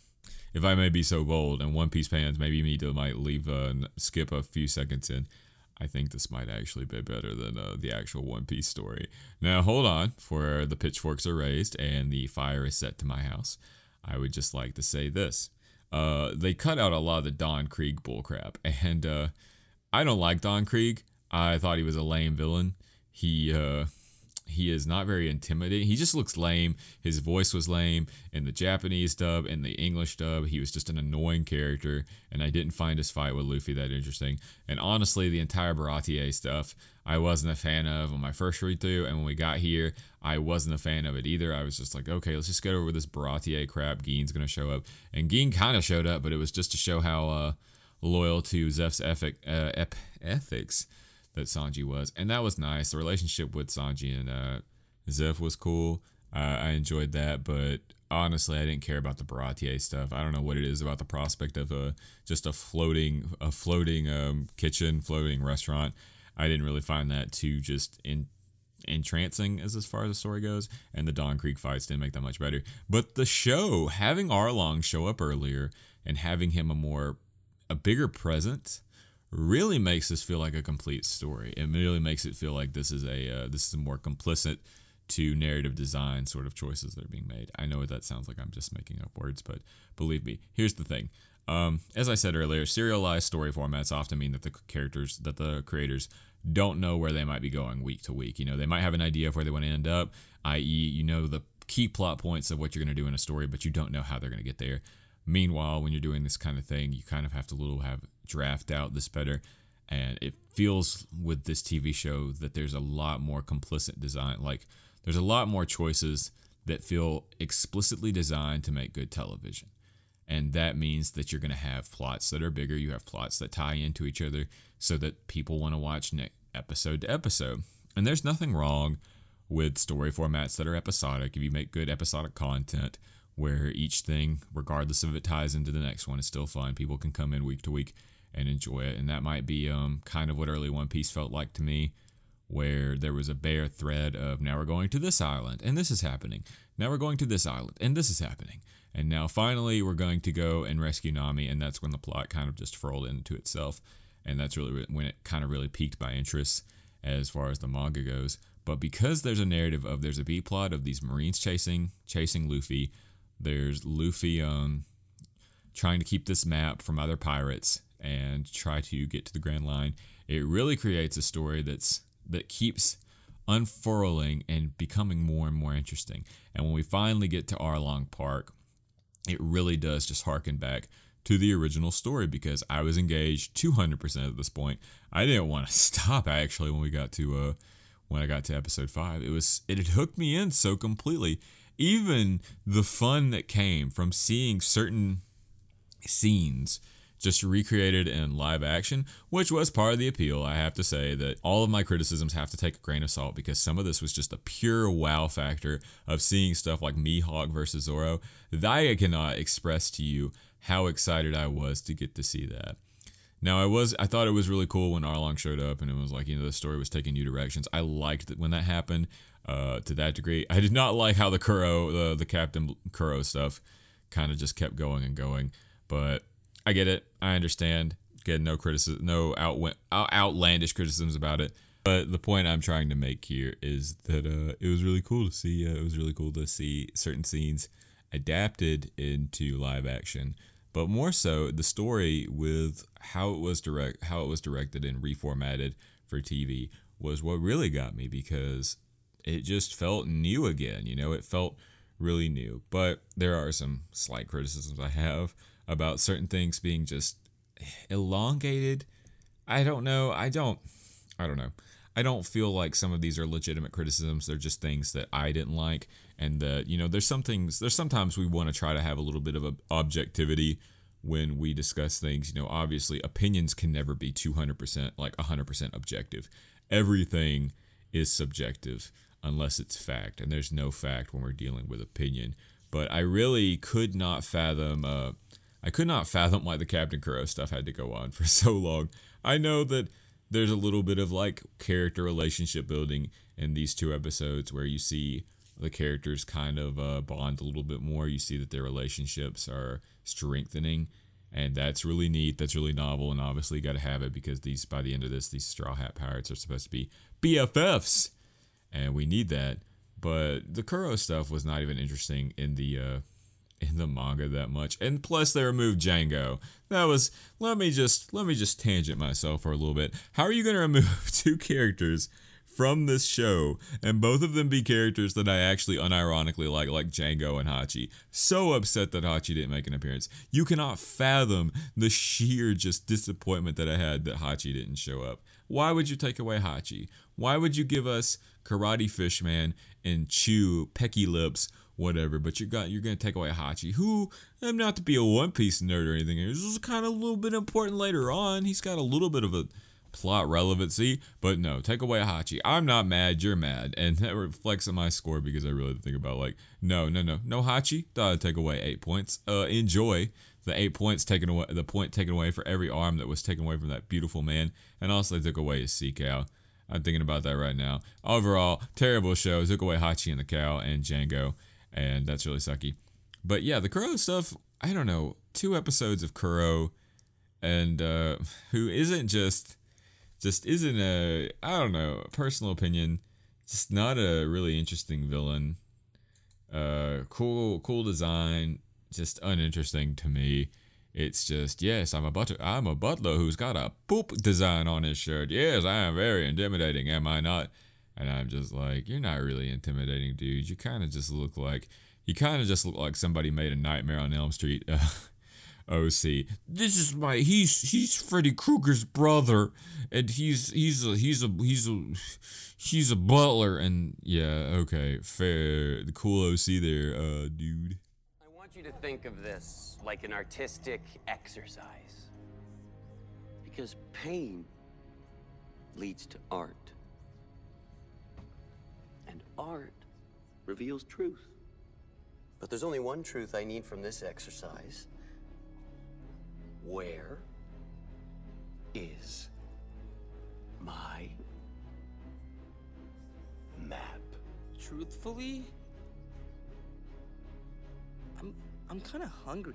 if I may be so bold, and One Piece fans maybe need to might leave uh, skip a few seconds in. I think this might actually be better than uh, the actual One Piece story. Now, hold on, for the pitchforks are raised and the fire is set to my house. I would just like to say this. Uh, they cut out a lot of the Don Krieg bullcrap, and uh, I don't like Don Krieg. I thought he was a lame villain. He, uh... He is not very intimidating. He just looks lame. His voice was lame in the Japanese dub and the English dub. He was just an annoying character, and I didn't find his fight with Luffy that interesting. And honestly, the entire Baratie stuff, I wasn't a fan of on my first read through, and when we got here, I wasn't a fan of it either. I was just like, okay, let's just get over this Baratie crap. Gein's gonna show up, and Gein kind of showed up, but it was just to show how uh, loyal to Zeph's ethic, uh, ep- ethics. that Sanji was, and that was nice. The relationship with Sanji and uh, Zeph was cool. Uh, I enjoyed that, but honestly, I didn't care about the Baratie stuff. I don't know what it is about the prospect of a just a floating, a floating um, kitchen, floating restaurant. I didn't really find that too just in, entrancing as as far as the story goes, and the Don Krieg fights didn't make that much better. But the show, having Arlong show up earlier and having him a more, a bigger presence, really makes this feel like a complete story. It really makes it feel like this is a uh, this is a more complicit to narrative design sort of choices that are being made. I know that sounds like I'm just making up words, but believe me, here's the thing. Um, as I said earlier, serialized story formats often mean that the characters, that the creators don't know where they might be going week to week. You know, they might have an idea of where they want to end up, that is, you know the key plot points of what you're going to do in a story, but you don't know how they're going to get there. Meanwhile, when you're doing this kind of thing, you kind of have to little have draft out this better. And it feels with this T V show that there's a lot more complicit design. Like there's a lot more choices that feel explicitly designed to make good television. And that means that you're going to have plots that are bigger. You have plots that tie into each other so that people want to watch ne- episode to episode. And there's nothing wrong with story formats that are episodic. If you make good episodic content, where each thing, regardless if it ties into the next one, is still fun. People can come in week to week and enjoy it. And that might be um, kind of what early One Piece felt like to me, where there was a bare thread of now we're going to this island, and this is happening. Now we're going to this island, and this is happening. And now finally we're going to go and rescue Nami, and that's when the plot kind of just furled into itself. And that's really when it kind of really piqued my interest as far as the manga goes. But because there's a narrative of, there's a B plot of these Marines chasing, chasing Luffy, there's Luffy um, trying to keep this map from other pirates and try to get to the Grand Line. It really creates a story that's that keeps unfurling and becoming more and more interesting. And when we finally get to Arlong Park, it really does just harken back to the original story, because I was engaged two hundred percent at this point. I didn't want to stop actually when we got to uh, when I got to episode five. It was it had hooked me in so completely. Even the fun that came from seeing certain scenes just recreated in live action, which was part of the appeal. I have to say that all of my criticisms have to take a grain of salt, because some of this was just a pure wow factor of seeing stuff like Mihawk versus Zoro. That I cannot express to you how excited I was to get to see that. Now, I was I thought it was really cool when Arlong showed up and it was like, you know, the story was taking new directions. I liked it when that happened uh, to that degree. I did not like how the Kuro, the, the Captain Kuro stuff kind of just kept going and going. But I get it. I understand. Get no criticism, no out, outlandish criticisms about it. But the point I'm trying to make here is that uh, it was really cool to see. Uh, it was really cool to see certain scenes adapted into live action, but more so the story with how it was direct, how it was directed and reformatted for T V was what really got me, because it just felt new again. You know, it felt really new. But there are some slight criticisms I have about certain things being just elongated. I don't know. I don't. I don't know. I don't feel like some of these are legitimate criticisms. They're just things that I didn't like, and that, you know, there's some things, there's sometimes we want to try to have a little bit of a objectivity when we discuss things. You know, obviously opinions can never be two hundred percent, like one hundred percent objective. Everything is subjective unless it's fact, and there's no fact when we're dealing with opinion. But I really could not fathom, uh, I could not fathom why the Captain Kuro stuff had to go on for so long. I know that there's a little bit of like character relationship building in these two episodes where you see the characters kind of uh, bond a little bit more. You see that their relationships are strengthening, and that's really neat. That's really novel, and obviously you got to have it because these, by the end of this, these Straw Hat Pirates are supposed to be B F Fs, and we need that. But the Kuro stuff was not even interesting in the uh, in the manga that much, and plus they removed Django. That was let me just let me just tangent myself for a little bit. How are you going to remove two characters from this show and both of them be characters that I actually unironically like, like Django and Hachi? So upset that Hachi didn't make an appearance. You cannot fathom the sheer just disappointment that I had that Hachi didn't show up. Why would you take away Hachi? Why would you give us Karate Fishman and Chew, Pecky Lips, whatever, but you got you're gonna take away Hachi, who, I'm not to be a One Piece nerd or anything, this is kind of a little bit important later on. He's got a little bit of a plot relevancy, but no, take away Hachi. I'm not mad, you're mad, and that reflects on my score because I really think about like, no, no, no, no Hachi. Uh, take away eight points. Uh, enjoy the eight points taken away, the point taken away for every arm that was taken away from that beautiful man, and also they took away his sea cow. I'm thinking about that right now. Overall, terrible show. Took away Hachi and the cow and Django, and that's really sucky. But yeah, the Kuro stuff, I don't know, two episodes of Kuro, and uh, who isn't just, just isn't a, I don't know, personal opinion, just not a really interesting villain. Uh, cool, cool design, just uninteresting to me. It's just, yes, I'm a butler, I'm a butler who's got a poop design on his shirt. Yes, I am very intimidating, am I not? And I'm just like, you're not really intimidating, dude. You kind of just look like, you kind of just look like somebody made a Nightmare on Elm Street uh, O C. This is my, he's he's Freddy Krueger's brother, and he's he's a he's a he's a he's a butler, and yeah, okay, fair, the cool O C there, uh, dude. I want you to think of this like an artistic exercise, because pain leads to art. And art reveals truth. but there's only one truth I need from this exercise. Where is my map? Truthfully, I'm I'm kind of hungry.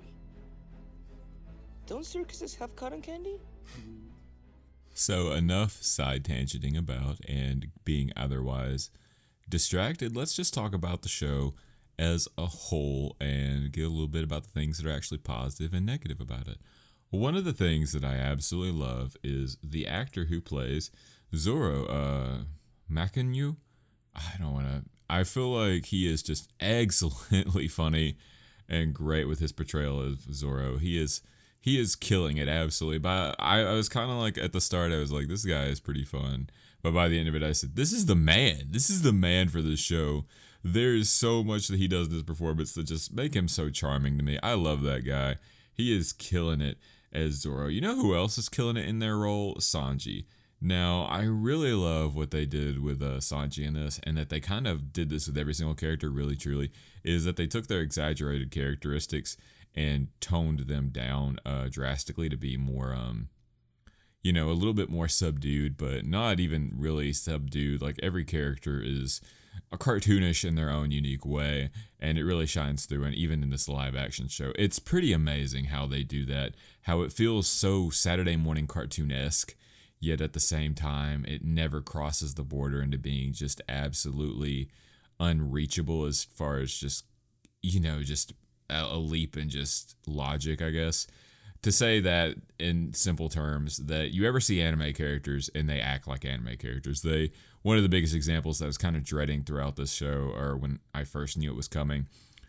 Don't circuses have cotton candy? So enough side tangenting about and being otherwise distracted. Let's just talk about the show as a whole and get a little bit about the things that are actually positive and negative about it. One of the things that I absolutely love is the actor who plays Zoro, uh, Makinyu. I don't want to, I feel like he is just excellently funny and great with his portrayal of Zoro. He is, he is killing it, absolutely. But I, I was kind of like, at the start, I was like, this guy is pretty fun. But by the end of it, I said, this is the man. This is the man for this show. There's so much that he does in this performance that just make him so charming to me. I love that guy. He is killing it as Zoro. You know who else is killing it in their role? Sanji. Now, I really love what they did with uh, Sanji in this, and that they kind of did this with every single character, really, truly, is that they took their exaggerated characteristics and toned them down uh, drastically to be more, um, you know, a little bit more subdued, but not even really subdued. Like every character is a cartoonish in their own unique way, and it really shines through. And even in this live action show, it's pretty amazing how they do that, how it feels so Saturday morning cartoon-esque, yet at the same time it never crosses the border into being just absolutely unreachable as far as just, you know, just a, a leap in just logic, I guess. To say that in simple terms, that you ever see anime characters and they act like anime characters. They one of the biggest examples that I was kind of dreading throughout this show, or when I first knew it was coming,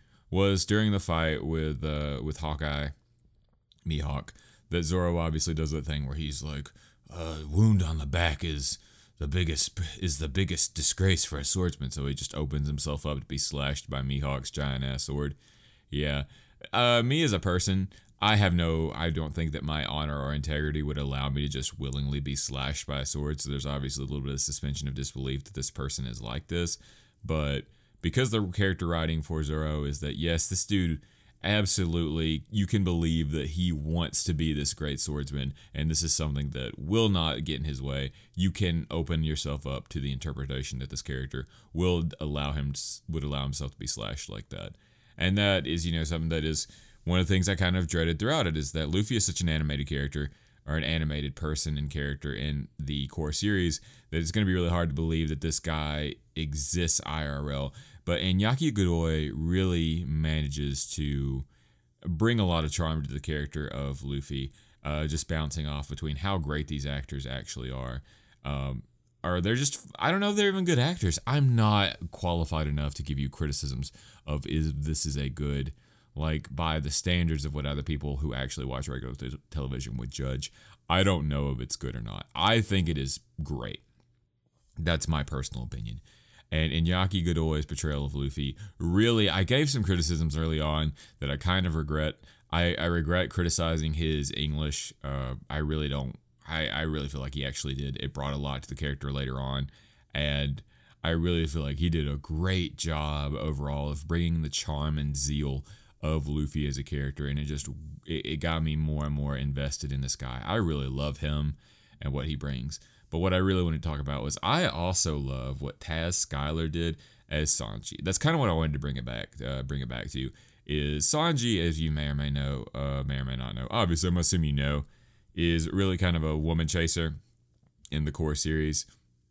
was during the fight with uh, with Hawkeye, Mihawk. That Zoro obviously does that thing where he's like, uh, "Wound on the back is the biggest is the biggest disgrace for a swordsman." So he just opens himself up to be slashed by Mihawk's giant ass sword. Yeah, uh, me as a person, I have no, I don't think that my honor or integrity would allow me to just willingly be slashed by a sword. So there's obviously a little bit of suspension of disbelief that this person is like this. But because the character writing for Zoro is that, yes, this dude absolutely, you can believe that he wants to be this great swordsman, and this is something that will not get in his way. You can open yourself up to the interpretation that this character will allow him, would allow himself to be slashed like that. And that is, you know, something that is one of the things I kind of dreaded throughout it, is that Luffy is such an animated character, or an animated person and character in the core series, that it's going to be really hard to believe that this guy exists I R L. But Iñaki Godoy really manages to bring a lot of charm to the character of Luffy, uh, just bouncing off between how great these actors actually are. Um, or they're just, I don't know if they're even good actors. I'm not qualified enough to give you criticisms of is this is a good, like by the standards of what other people who actually watch regular t- television would judge. I don't know if it's good or not. I think it is great. That's my personal opinion. And Iñaki Godoy's portrayal of Luffy, really, I gave some criticisms early on that I kind of regret. I, I regret criticizing his English. Uh, I really don't. I, I really feel like he actually did. It brought a lot to the character later on. And I really feel like he did a great job overall of bringing the charm and zeal of Luffy as a character, and it just it, it got me more and more invested in this guy. I really love him and what he brings. But what I really want to talk about was I also love what Taz Skylar did as Sanji. That's kind of what I wanted to bring it back uh, bring it back to. Is Sanji, as you may or may know, uh, may or may not know, obviously I'm assuming you know, is really kind of a woman chaser in the core series,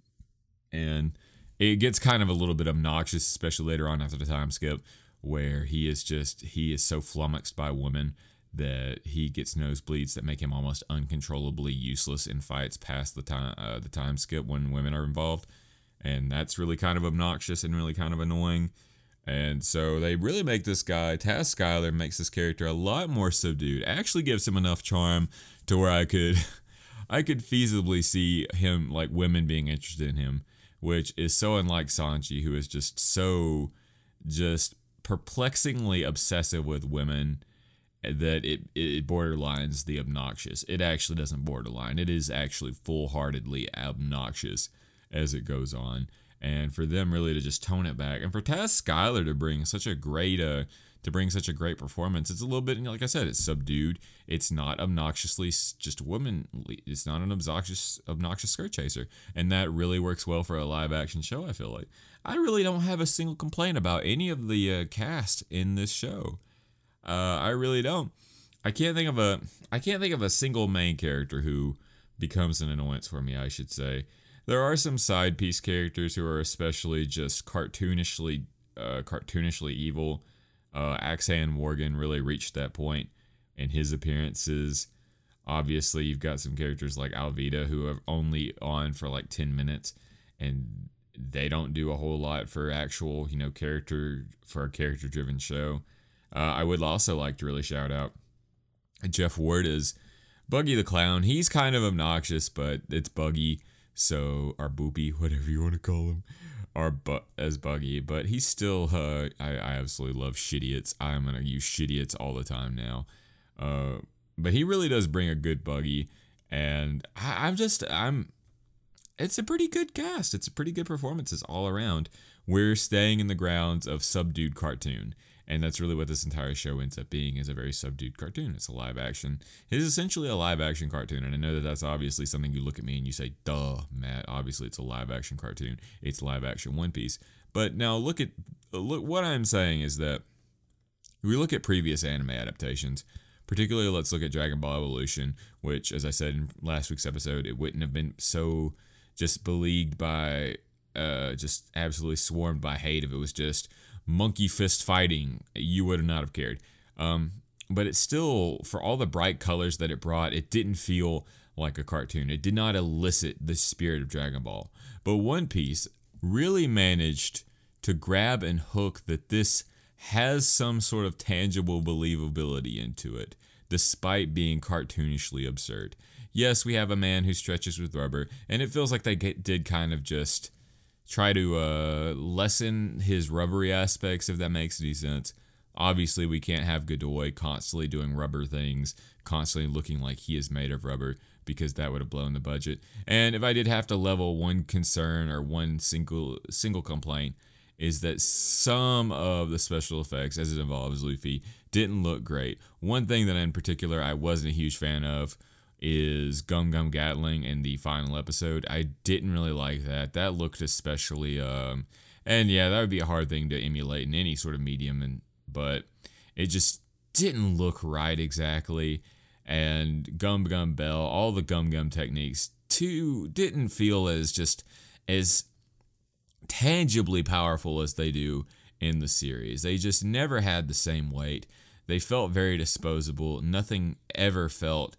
and it gets kind of a little bit obnoxious, especially later on after the time skip, where he is just, he is so flummoxed by women that he gets nosebleeds that make him almost uncontrollably useless in fights past the time uh, the time skip when women are involved. And that's really kind of obnoxious and really kind of annoying. And so they really make this guy, Taz Skylar, makes this character a lot more subdued. Actually gives him enough charm to where I could I could feasibly see him, like, women being interested in him, which is so unlike Sanji, who is just so just perplexingly obsessive with women that it, it borderlines the obnoxious. It actually doesn't borderline. It is actually full-heartedly obnoxious as it goes on. And for them really to just tone it back, and for Taz Skylar to bring such a great uh to bring such a great performance, it's a little bit, like I said, it's subdued. It's not obnoxiously just womanly. It's not an obnoxious obnoxious skirt chaser, and that really works well for a live action show. I feel like I really don't have a single complaint about any of the uh, cast in this show. Uh, I really don't. I can't think of a I can't think of a single main character who becomes an annoyance for me, I should say. There are some side piece characters who are especially just cartoonishly uh, cartoonishly evil. Uh, Axan Morgan really reached that point in his appearances. Obviously, you've got some characters like Alvida who are only on for like ten minutes, and they don't do a whole lot for actual, you know, character for a character-driven show. Uh, I would also like to really shout out Jeff Ward as Buggy the Clown. He's kind of obnoxious, but it's Buggy, so, or Boopy, whatever you want to call him, or bu- as Buggy. But he's still, uh, I, I absolutely love Shitiots. I'm going to use Shitiots all the time now. Uh, but he really does bring a good Buggy, and I, I'm just, I'm, it's a pretty good cast. It's a pretty good performances all around. We're staying in the grounds of subdued cartoon. And that's really what this entire show ends up being, is a very subdued cartoon. It's a live action. It is essentially a live action cartoon. And I know that that's obviously something you look at me and you say, duh, Matt, obviously it's a live action cartoon. It's live action One Piece. But now look at, look, what I'm saying is that we look at previous anime adaptations, particularly let's look at Dragon Ball Evolution, which, as I said in last week's episode, it wouldn't have been so just beleaguered by, uh, just absolutely swarmed by hate if it was just monkey fist fighting. You would not have cared. Um, but it still, for all the bright colors that it brought, it didn't feel like a cartoon. It did not elicit the spirit of Dragon Ball. But One Piece really managed to grab and hook that this has some sort of tangible believability into it, despite being cartoonishly absurd. Yes, we have a man who stretches with rubber, and it feels like they get, did kind of just try to uh, lessen his rubbery aspects, if that makes any sense. Obviously, we can't have Godoy constantly doing rubber things, constantly looking like he is made of rubber, because that would have blown the budget. And if I did have to level one concern or one single single complaint, is that some of the special effects, as it involves Luffy, didn't look great. One thing that in particular I wasn't a huge fan of is Gum Gum Gatling in the final episode. I didn't really like that. That looked especially, um, and yeah, that would be a hard thing to emulate in any sort of medium, and but it just didn't look right exactly. And Gum Gum Bell, all the Gum Gum techniques too, didn't feel as just as tangibly powerful as they do in the series. They just never had the same weight. They felt very disposable. Nothing ever felt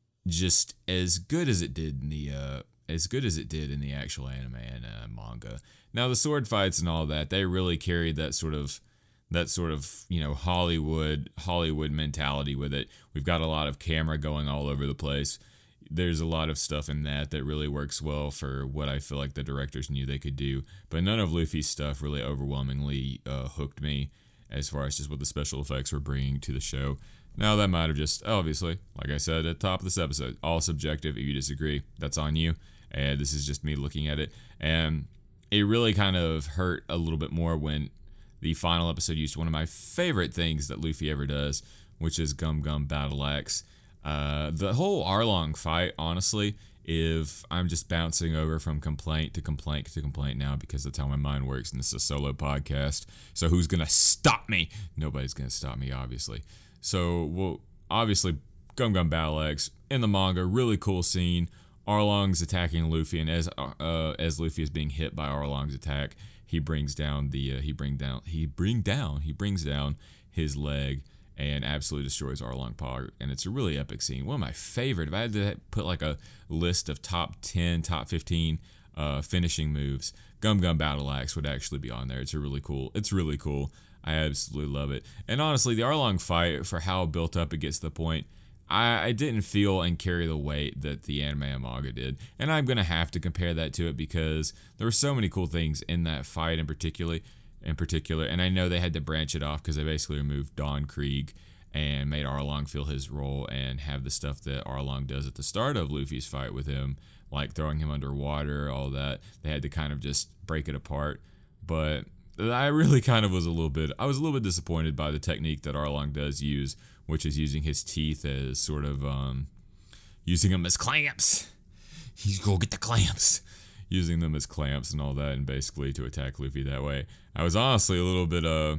just as good as it did in the uh, as good as it did in the actual anime and uh, manga. Now the sword fights and all that, they really carried that sort of that sort of you know Hollywood Hollywood mentality with it. We've got a lot of camera going all over the place. There's a lot of stuff in that that really works well for what I feel like the directors knew they could do. But none of Luffy's stuff really overwhelmingly uh, hooked me as far as just what the special effects were bringing to the show. Now, that might have just, obviously, like I said at the top of this episode, all subjective. If you disagree, that's on you. And this is just me looking at it. And it really kind of hurt a little bit more when the final episode used one of my favorite things that Luffy ever does, which is Gum Gum Battle Axe. Uh, the whole Arlong fight, honestly, if I'm just bouncing over from complaint to complaint to complaint now because that's how my mind works, and this is a solo podcast, so who's going to stop me? Nobody's going to stop me, obviously. So, well, obviously, Gum Gum Battle Axe in the manga, really cool scene. Arlong's attacking Luffy, and as uh, as Luffy is being hit by Arlong's attack, he brings down the uh, he bring down he bring down he brings down his leg and absolutely destroys Arlong Park, and it's a really epic scene. One of my favorite. If I had to put like a list of top ten, top fifteen uh, finishing moves, Gum Gum Battle Axe would actually be on there. It's a really cool. It's really cool. I absolutely love it. And honestly, the Arlong fight, for how built up it gets to the point, I, I didn't feel and carry the weight that the anime and manga did. And I'm going to have to compare that to it because there were so many cool things in that fight in particular. In particular, and I know they had to branch it off because they basically removed Don Krieg and made Arlong fill his role and have the stuff that Arlong does at the start of Luffy's fight with him, like throwing him underwater, all that. They had to kind of just break it apart. But I really kind of was a little bit, I was a little bit disappointed by the technique that Arlong does use, which is using his teeth as sort of, um, using them as clamps. He's gonna get the clamps. Using them as clamps and all that, and basically to attack Luffy that way. I was honestly a little bit, uh,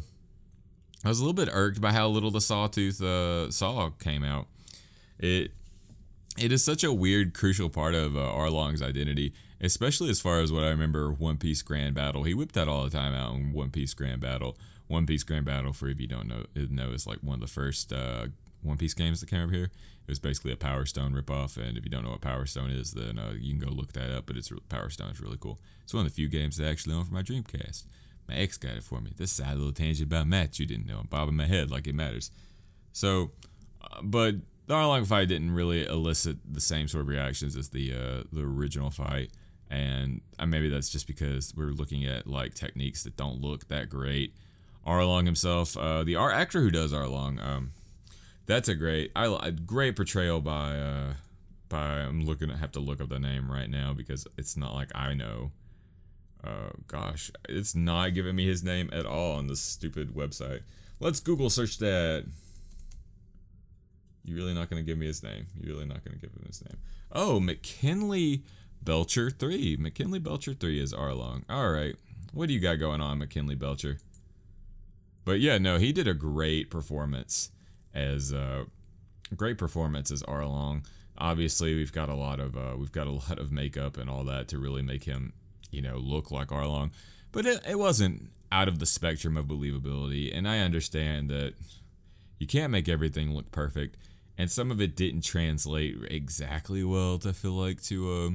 I was a little bit irked by how little the Sawtooth uh, Saw came out. It, it is such a weird, crucial part of uh, Arlong's identity, especially as far as what I remember One Piece Grand Battle. He whipped that all the time out in One Piece Grand Battle. One Piece Grand Battle, for if you don't know, know is like one of the first uh, One Piece games that came over here. It was basically a Power Stone ripoff, and if you don't know what Power Stone is, then uh, you can go look that up. But it's Power Stone is really cool. It's one of the few games that I actually own for my Dreamcast. My ex got it for me. This is a little tangent about Matt you didn't know. I'm bobbing my head like it matters. So, uh, but the Arlong fight didn't really elicit the same sort of reactions as the uh, the original fight, and uh, maybe that's just because we're looking at like techniques that don't look that great. Arlong himself, uh, the art actor who does Arlong, um, that's a great, I a great portrayal by uh, by. I'm looking. I have to look up the name right now because it's not like I know. Uh, gosh, it's not giving me his name at all on this stupid website. Let's Google search that. You're really not going to give me his name. You're really not going to give him his name. Oh, McKinley Belcher three. McKinley Belcher three is Arlong. All right. What do you got going on, McKinley Belcher? But yeah, no, he did a great performance as uh, great performance as Arlong. Obviously, we've got a lot of uh, we've got a lot of makeup and all that to really make him, you know, look like Arlong. But it, it wasn't out of the spectrum of believability, and I understand that you can't make everything look perfect, and some of it didn't translate exactly well to feel like to uh,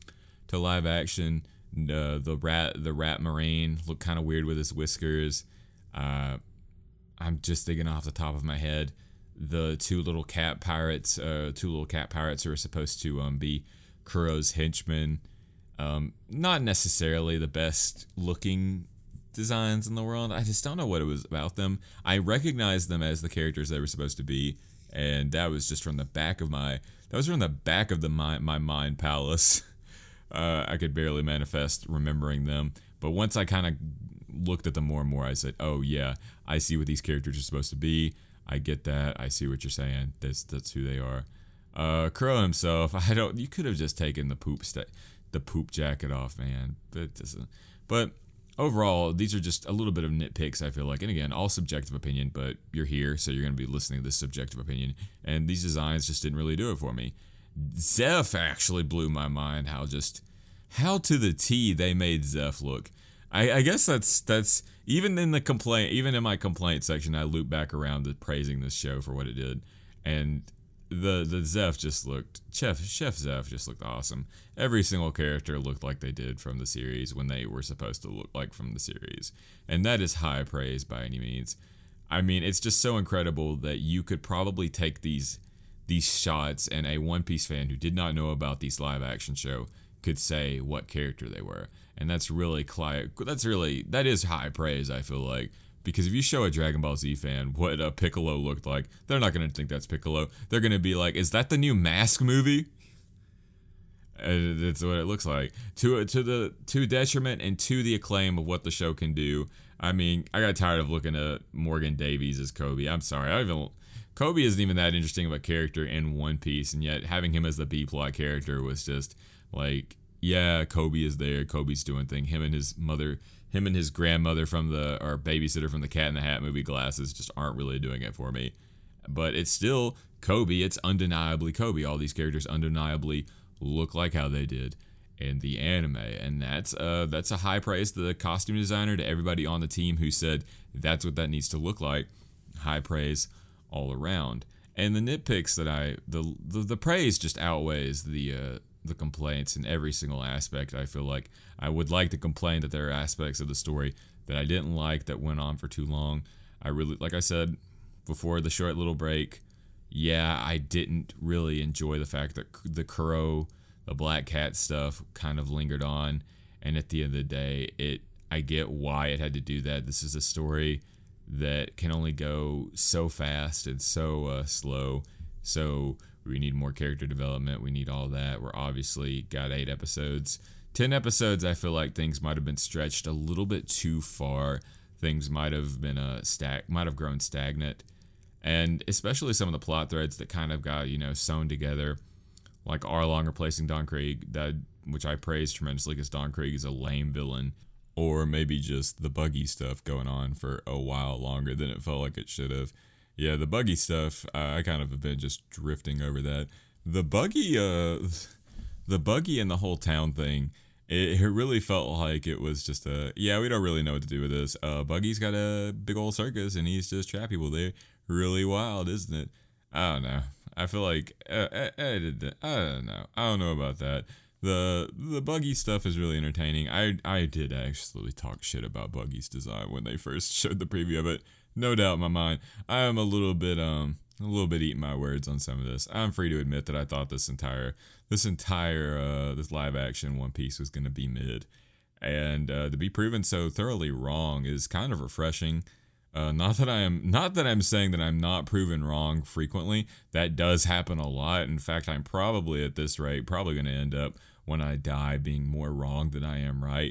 to live action. Uh, the rat the rat marine looked kind of weird with his whiskers. Uh, I'm just thinking off the top of my head, the two little cat pirates, uh, two little cat pirates who are supposed to um, be Kuro's henchmen. Um, not necessarily the best looking designs in the world. I just don't know what it was about them. I recognized them as the characters they were supposed to be, and that was just from the back of my that was from the back of the my, my mind palace. uh, I could barely manifest remembering them, but once I kind of looked at them more and more, I said, "Oh yeah, I see what these characters are supposed to be. I get that. I see what you're saying. That's that's who they are." Uh, Kuro himself, I don't. You could have just taken the poop sta- the poop jacket off, man. But doesn't. But overall, these are just a little bit of nitpicks, I feel like. And again, all subjective opinion, but you're here, so you're going to be listening to this subjective opinion. And these designs just didn't really do it for me. Zeph actually blew my mind. How just how to the T they made Zeph look. I, I guess that's that's even in the complaint, even in my complaint section, I loop back around to praising this show for what it did, and the the Zeph just looked Chef Chef Zeph just looked awesome. Every single character looked like they did from the series when they were supposed to look like from the series, and that is high praise by any means. I mean, it's just so incredible that you could probably take these these shots, and a One Piece fan who did not know about these live action show could say what character they were. And that's really that's really that is high praise, I feel like, because if you show a Dragon Ball Z fan what a Piccolo looked like, they're not going to think that's Piccolo. They're going to be like, "Is that the new Mask movie?" And that's what it looks like. To to the to detriment and to the acclaim of what the show can do. I mean, I got tired of looking at Morgan Davies as Kobe. I'm sorry, I even Kobe isn't even that interesting of a character in One Piece, and yet having him as the B plot character was just like, yeah, Kobe is there. Kobe's doing thing. Him and his mother, him and his grandmother from the, or babysitter from the Cat in the Hat movie glasses just aren't really doing it for me. But it's still Kobe. It's undeniably Kobe. All these characters undeniably look like how they did in the anime. And that's uh that's a high praise to the costume designer, to everybody on the team who said that's what that needs to look like. High praise all around. And the nitpicks that I, the the, the praise just outweighs the, uh, the complaints in every single aspect. I feel like I would like to complain that there are aspects of the story that I didn't like that went on for too long. I really, like I said before the short little break, yeah, I didn't really enjoy the fact that the Kuro, the Black Cat stuff kind of lingered on. And at the end of the day, it I get why it had to do that. This is a story that can only go so fast and so uh, slow. So we need more character development. We need all that. We're obviously got eight episodes. Ten episodes, I feel like things might have been stretched a little bit too far. Things might have been a stag, might have grown stagnant. And especially some of the plot threads that kind of got, you know, sewn together. Like Arlong replacing Don Krieg, that, which I praised tremendously because Don Krieg is a lame villain. Or maybe just the Buggy stuff going on for a while longer than it felt like it should have. Yeah, the Buggy stuff, uh, I kind of have been just drifting over that. The Buggy, uh, the Buggy and the whole town thing, it, it really felt like it was just a, yeah, we don't really know what to do with this. Uh, Buggy's got a big old circus and he's just trapped people there. Really wild, isn't it? I don't know. I feel like, uh, I, I, I don't know. I don't know about that. The the Buggy stuff is really entertaining. I I did actually talk shit about Buggy's design when they first showed the preview of it. No doubt in my mind. I am a little bit um a little bit eating my words on some of this. I'm free to admit that I thought this entire this entire uh, this live action One Piece was gonna be mid, and uh, to be proven so thoroughly wrong is kind of refreshing. Uh, not that I am not that I'm saying that I'm not proven wrong frequently. That does happen a lot. In fact, I'm probably at this rate probably gonna end up when I die being more wrong than I am right.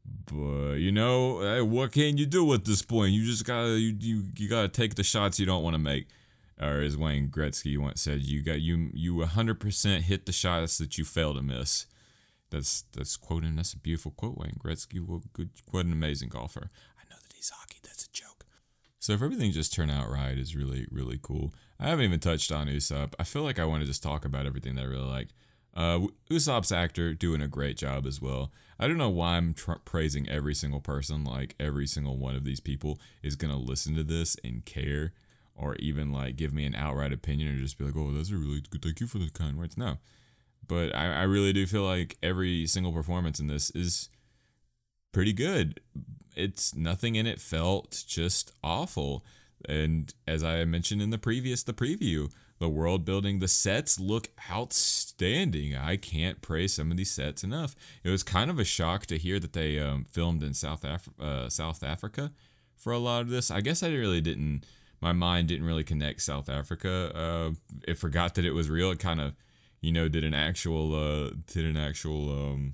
But you know, hey, what can you do at this point? You just gotta you you, you gotta take the shots you don't want to make. Or as Wayne Gretzky once said, you got you you one hundred percent hit the shots that you fail to miss. That's that's quoting. That's a beautiful quote, Wayne Gretzky. Well, good, what an amazing golfer. I know that he's hockey. That's a joke. So if everything just turned out right, is really really cool. I haven't even touched on Usopp. I feel like I want to just talk about everything that I really like. Uh, Usopp's actor doing a great job as well. I don't know why I'm tr- praising every single person. Like every single one of these people is gonna listen to this and care, or even like give me an outright opinion, or just be like, "Oh, that's a really good. Thank you for the kind words." No. But I, I really do feel like every single performance in this is pretty good. It's nothing in it felt just awful. And as I mentioned in the previous, the preview, the world building, the sets look outstanding. I can't praise some of these sets enough. It was kind of a shock to hear that they um, filmed in South Af- uh, South Africa for a lot of this. I guess I really didn't, my mind didn't really connect South Africa. Uh, it forgot that it was real. It kind of, you know, did an actual, uh, did an actual um,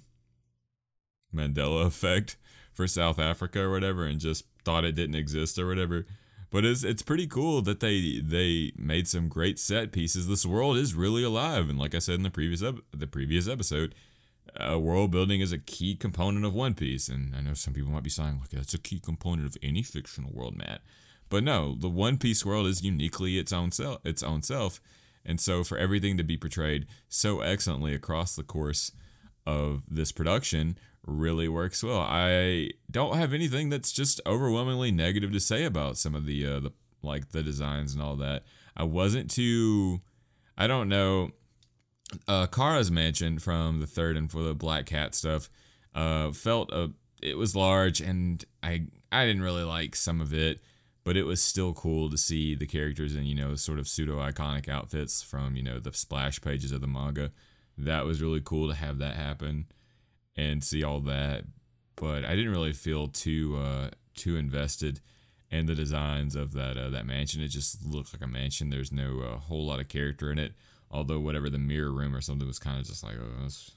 Mandela effect for South Africa or whatever, and just thought it didn't exist or whatever. But it's it's pretty cool that they they made some great set pieces. This world is really alive, and like I said in the previous ep- the previous episode, uh, world building is a key component of One Piece. And I know some people might be saying, "Look, that's a key component of any fictional world, Matt." But no, the One Piece world is uniquely its own self. Its own self. And so for everything to be portrayed so excellently across the course of this production really works well. I don't have anything that's just overwhelmingly negative to say about some of the, uh, the like the designs and all that. I wasn't too, I don't know, uh, Kara's mansion from the third and for the Black Cat stuff uh, felt, a, it was large, and I, I didn't really like some of it. But it was still cool to see the characters in, you know, sort of pseudo-iconic outfits from, you know, the splash pages of the manga. That was really cool to have that happen and see all that. But I didn't really feel too uh, too invested in the designs of that uh, that mansion. It just looked like a mansion. There's no uh, whole lot of character in it. Although whatever the mirror room or something was kind of just like, oh, that's,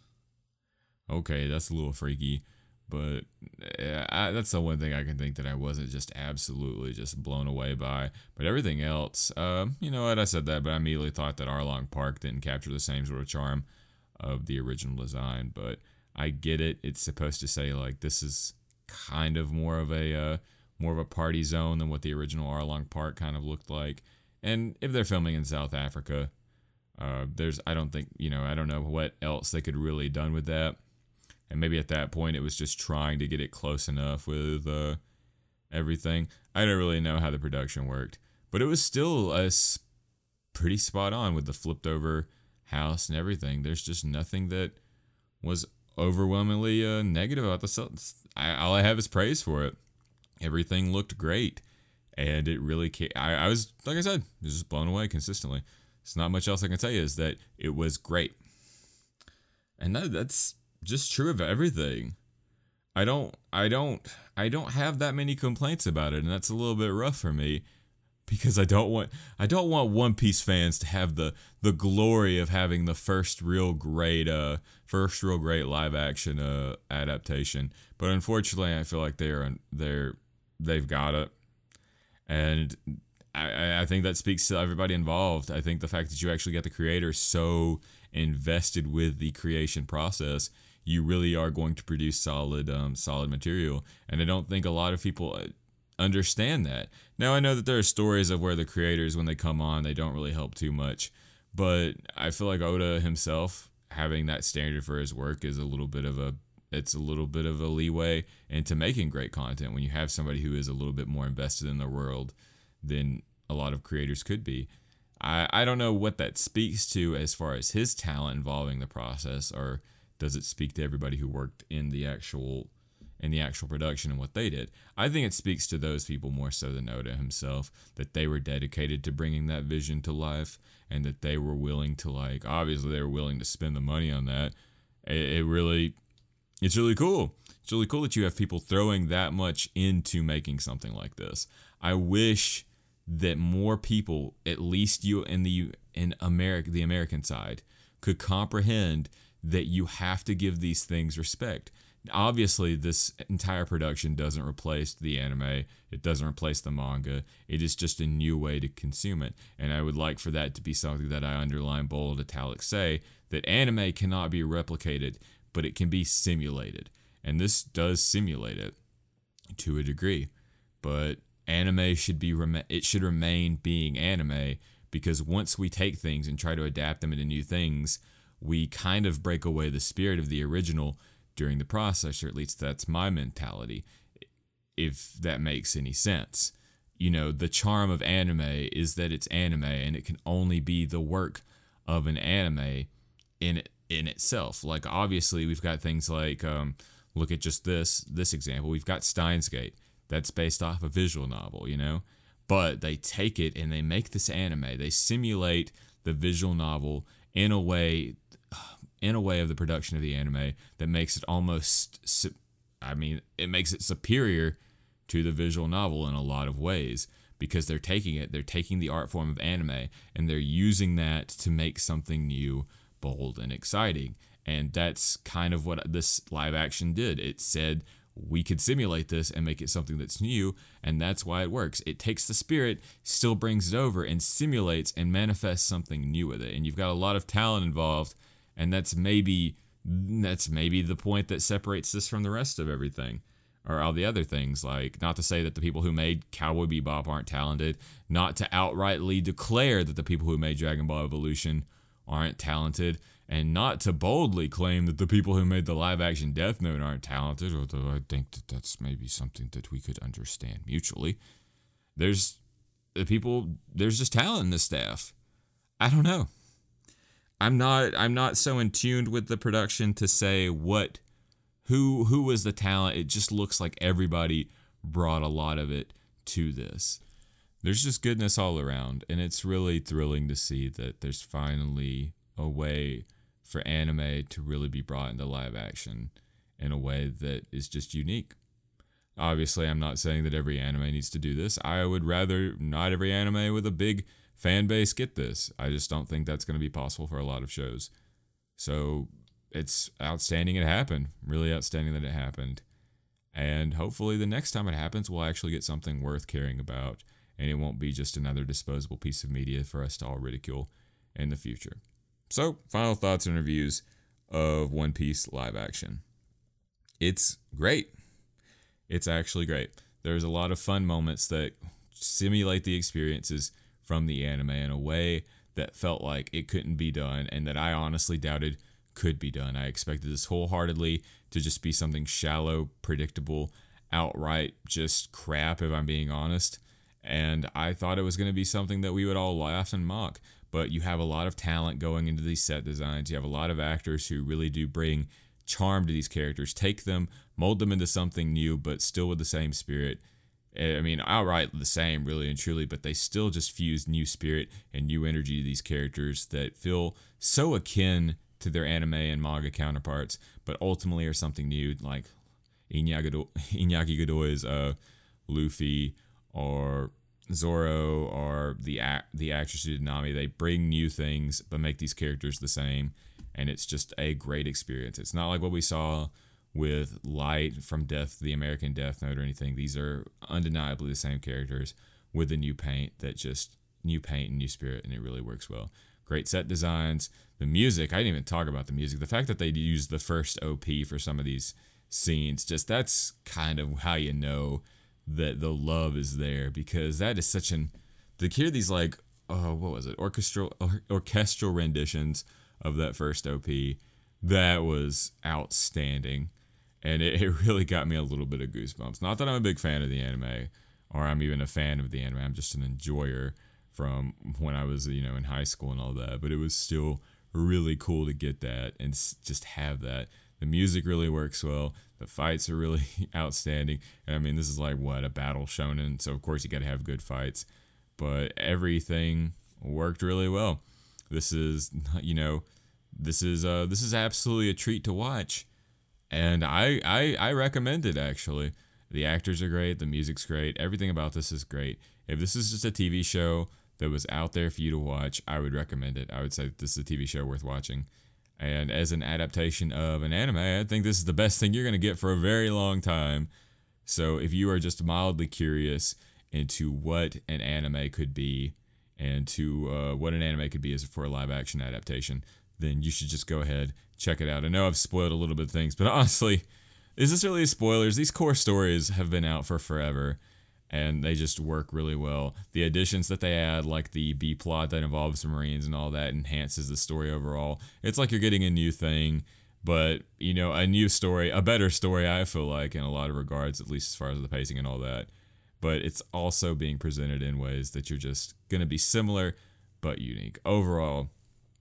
okay, that's a little freaky. But yeah, I, that's the one thing I can think that I wasn't just absolutely just blown away by. But everything else, uh, you know what, I said that, but I immediately thought that Arlong Park didn't capture the same sort of charm of the original design. But I get it. It's supposed to say, like, this is kind of more of a uh, more of a party zone than what the original Arlong Park kind of looked like. And if they're filming in South Africa, uh, there's, I don't think, you know, I don't know what else they could really done with that. And maybe at that point it was just trying to get it close enough with uh, everything. I don't really know how the production worked, but it was still a s- pretty spot on with the flipped over house and everything. There's just nothing that was overwhelmingly uh, negative about the set. I, all I have is praise for it. Everything looked great, and it really ca- I, I was, like I said, just blown away consistently. There's not much else I can tell you, is that it was great. And that, that's just true of everything. I don't, I don't, I don't have that many complaints about it, and that's a little bit rough for me, because I don't want, I don't want One Piece fans to have the, the glory of having the first real great, uh, first real great live action, uh, adaptation. But unfortunately, I feel like they're, they're, they've got it, and I, I think that speaks to everybody involved. I think the fact that you actually got the creators so invested with the creation process, you really are going to produce solid um, solid material. And I don't think a lot of people understand that. Now, I know that there are stories of where the creators, when they come on, they don't really help too much. But I feel like Oda himself, having that standard for his work, is a little bit of a, it's a little bit of a leeway into making great content when you have somebody who is a little bit more invested in the world than a lot of creators could be. I, I don't know what that speaks to as far as his talent involving the process, or does it speak to everybody who worked in the actual in the actual production and what they did. I think it speaks to those people more so than Oda himself, that they were dedicated to bringing that vision to life, and that they were willing to, like, obviously they were willing to spend the money on that. It, it really, it's really cool. It's really cool that you have people throwing that much into making something like this. I wish that more people, at least you in the in America, the American side, could comprehend that you have to give these things respect. Obviously, this entire production doesn't replace the anime. It doesn't replace the manga. It is just a new way to consume it. And I would like for that to be something that I underline, bold, italic, say, that anime cannot be replicated, but it can be simulated. And this does simulate it to a degree. But anime should be, it should remain being anime, because once we take things and try to adapt them into new things, we kind of break away the spirit of the original during the process, or at least that's my mentality, if that makes any sense. You know, the charm of anime is that it's anime, and it can only be the work of an anime in in itself. Like, obviously, we've got things like, um, look at just this this example. We've got Steins Gate. That's based off a visual novel, you know? But they take it and they make this anime. They simulate the visual novel in a way in a way of the production of the anime that makes it almost, I mean, it makes it superior to the visual novel in a lot of ways, because they're taking it, they're taking the art form of anime, and they're using that to make something new, bold, and exciting. And that's kind of what this live action did. It said, we could simulate this and make it something that's new, and that's why it works. It takes the spirit, still brings it over, and simulates and manifests something new with it. And you've got a lot of talent involved, and that's maybe that's maybe the point that separates this from the rest of everything, or all the other things. Like, not to say that the people who made Cowboy Bebop aren't talented, not to outrightly declare that the people who made Dragon Ball Evolution aren't talented, and not to boldly claim that the people who made the live-action Death Note aren't talented, although I think that that's maybe something that we could understand mutually. There's the people, there's just talent in the staff. I don't know. I'm not I'm not so in tune with the production to say what who who was the talent. It just looks like everybody brought a lot of it to this. There's just goodness all around, and it's really thrilling to see that there's finally a way for anime to really be brought into live action in a way that is just unique. Obviously, I'm not saying that every anime needs to do this. I would rather not every anime with a big fan base get this. I just don't think that's going to be possible for a lot of shows. So it's outstanding it happened. Really outstanding that it happened. And hopefully the next time it happens, we'll actually get something worth caring about, and it won't be just another disposable piece of media for us to all ridicule in the future. So, final thoughts and reviews of One Piece live action. It's great. It's actually great. There's a lot of fun moments that simulate the experiences from the anime in a way that felt like it couldn't be done, and that I honestly doubted could be done. I expected this wholeheartedly to just be something shallow, predictable, outright just crap, if I'm being honest. And I thought it was going to be something that we would all laugh and mock. But you have a lot of talent going into these set designs. You have a lot of actors who really do bring charm to these characters, take them, mold them into something new, but still with the same spirit. I mean, outright the same, really and truly, but they still just fuse new spirit and new energy to these characters that feel so akin to their anime and manga counterparts, but ultimately are something new, like Iñaki Godoy's uh, Luffy, or Zoro, or the act, the actress who did Nami. They bring new things, but make these characters the same, and it's just a great experience. It's not like what we saw with Light from Death, the American Death Note, or anything. These are undeniably the same characters with the new paint, that just new paint and new spirit, and it really works well. Great set designs. The music, I didn't even talk about the music. The fact that they used the first O P for some of these scenes, just that's kind of how you know that the love is there, because that is such an, to hear these like, oh, what was it, orchestral or, orchestral renditions of that first O P, that was outstanding, and it, it really got me a little bit of goosebumps. Not that I'm a big fan of the anime, or I'm even a fan of the anime, I'm just an enjoyer from when I was, you know, in high school and all that, but it was still really cool to get that and just have that. The music really works well. The fights are really outstanding. And I mean, this is like, what, a battle shonen, so of course you got to have good fights. But everything worked really well. This is, you know, this is uh, this is absolutely a treat to watch. And I, I, I recommend it, actually. The actors are great. The music's great. Everything about this is great. If this is just a T V show that was out there for you to watch, I would recommend it. I would say this is a T V show worth watching. And as an adaptation of an anime, I think this is the best thing you're going to get for a very long time. So if you are just mildly curious into what an anime could be and to uh, what an anime could be as for a live action adaptation, then you should just go ahead, check it out. I know I've spoiled a little bit of things, but honestly, is this really spoilers? These core stories have been out for forever, and they just work really well. The additions that they add, like the B plot that involves Marines and all that, enhances the story overall. It's like you're getting a new thing, but, you know, a new story, a better story, I feel like, in a lot of regards, at least as far as the pacing and all that. But it's also being presented in ways that you're just going to be similar, but unique. Overall,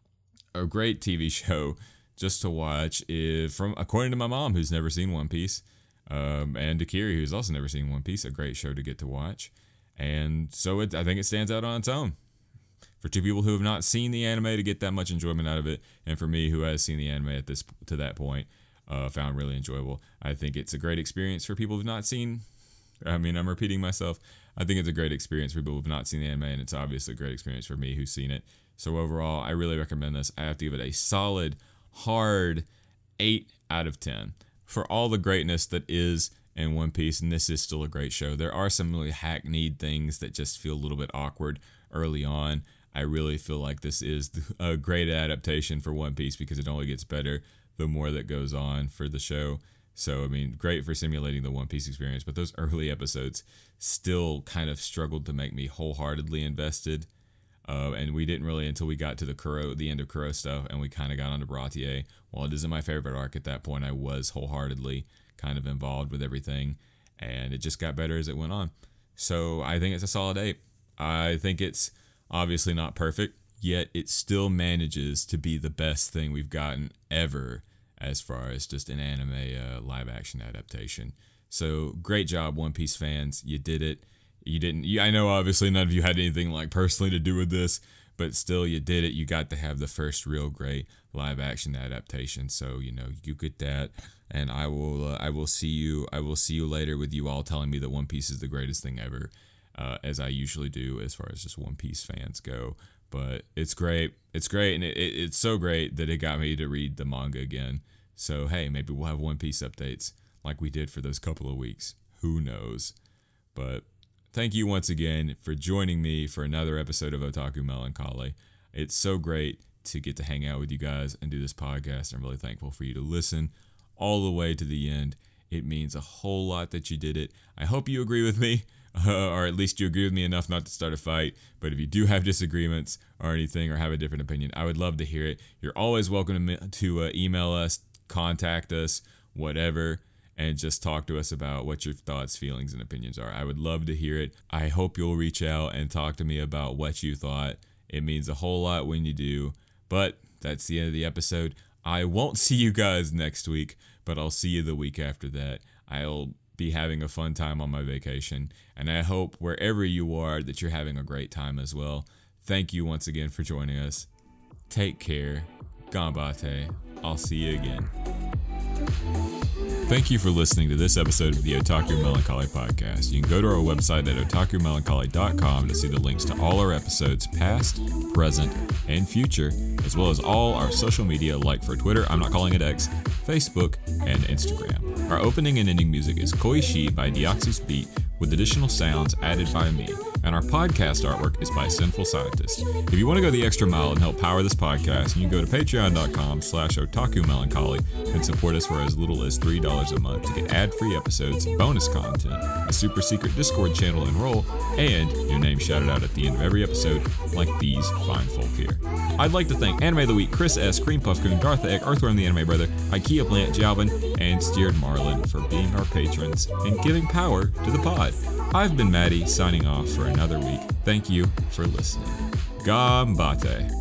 a great T V show just to watch, is from, according to my mom, who's never seen One Piece. Um, and Akiri, who's also never seen One Piece, a great show to get to watch. And so it, I think it stands out on its own. For two people who have not seen the anime to get that much enjoyment out of it, and for me who has seen the anime at this to that point, uh, found really enjoyable. I think it's a great experience for people who've not seen, I mean, I'm repeating myself. I think it's a great experience for people who've not seen the anime, and it's obviously a great experience for me who's seen it. So overall, I really recommend this. I have to give it a solid, hard eight out of ten. For all the greatness that is in One Piece, and this is still a great show, there are some really hackneyed things that just feel a little bit awkward early on. I really feel like this is a great adaptation for One Piece because it only gets better the more that goes on for the show. So, I mean, great for simulating the One Piece experience, but those early episodes still kind of struggled to make me wholeheartedly invested. Uh, and we didn't really until we got to the Kuro, the end of Kuro stuff, and we kind of got onto Baratie. While it isn't my favorite arc at that point, I was wholeheartedly kind of involved with everything, and it just got better as it went on. So I think it's a solid eight. I think it's obviously not perfect, yet it still manages to be the best thing we've gotten ever as far as just an anime uh, live action adaptation. So great job, One Piece fans. You did it. You didn't, you, I know obviously none of you had anything like personally to do with this, but still you did it. You got to have the first real great live action adaptation. So, you know, you get that. And I will, uh, I will see you, I will see you later with you all telling me that One Piece is the greatest thing ever, uh, as I usually do as far as just One Piece fans go. But it's great. It's great. And it, it, it's so great that it got me to read the manga again. So, hey, maybe we'll have One Piece updates like we did for those couple of weeks. Who knows? But thank you once again for joining me for another episode of Otaku Melancholy. It's so great to get to hang out with you guys and do this podcast. I'm really thankful for you to listen all the way to the end. It means a whole lot that you did it. I hope you agree with me, uh, or at least you agree with me enough not to start a fight. But if you do have disagreements or anything or have a different opinion, I would love to hear it. You're always welcome to, to uh, email us, contact us, whatever, and just talk to us about what your thoughts, feelings, and opinions are. I would love to hear it. I hope you'll reach out and talk to me about what you thought. It means a whole lot when you do. But that's the end of the episode. I won't see you guys next week, but I'll see you the week after that. I'll be having a fun time on my vacation, and I hope wherever you are that you're having a great time as well. Thank you once again for joining us. Take care. Ganbatte. I'll see you again. Thank you for listening to this episode of the Otaku Melancholy Podcast. You can go to our website at otaku melancholy dot com to see the links to all our episodes, past, present, and future, as well as all our social media like for Twitter, I'm not calling it X, Facebook, and Instagram. Our opening and ending music is Koishi by Deoxys Beat, with additional sounds added by me, and our podcast artwork is by Sinful Scientist. If you want to go the extra mile and help power this podcast, you can go to patreon dot com slash otaku melancholy and support us for as little as three dollars a month to get ad-free episodes, bonus content, a super secret Discord channel enroll, and your name shouted out at the end of every episode, like these fine folk here. I'd like to thank Anime of the Week, Chris S., Cream Puff Coon, Darth Egg, Earthworm the Anime Brother, IKEA Plant, Jalvin, and Steered Marlin for being our patrons and giving power to the pod. I've been Maddie, signing off for another week. Thank you for listening. Ganbatte.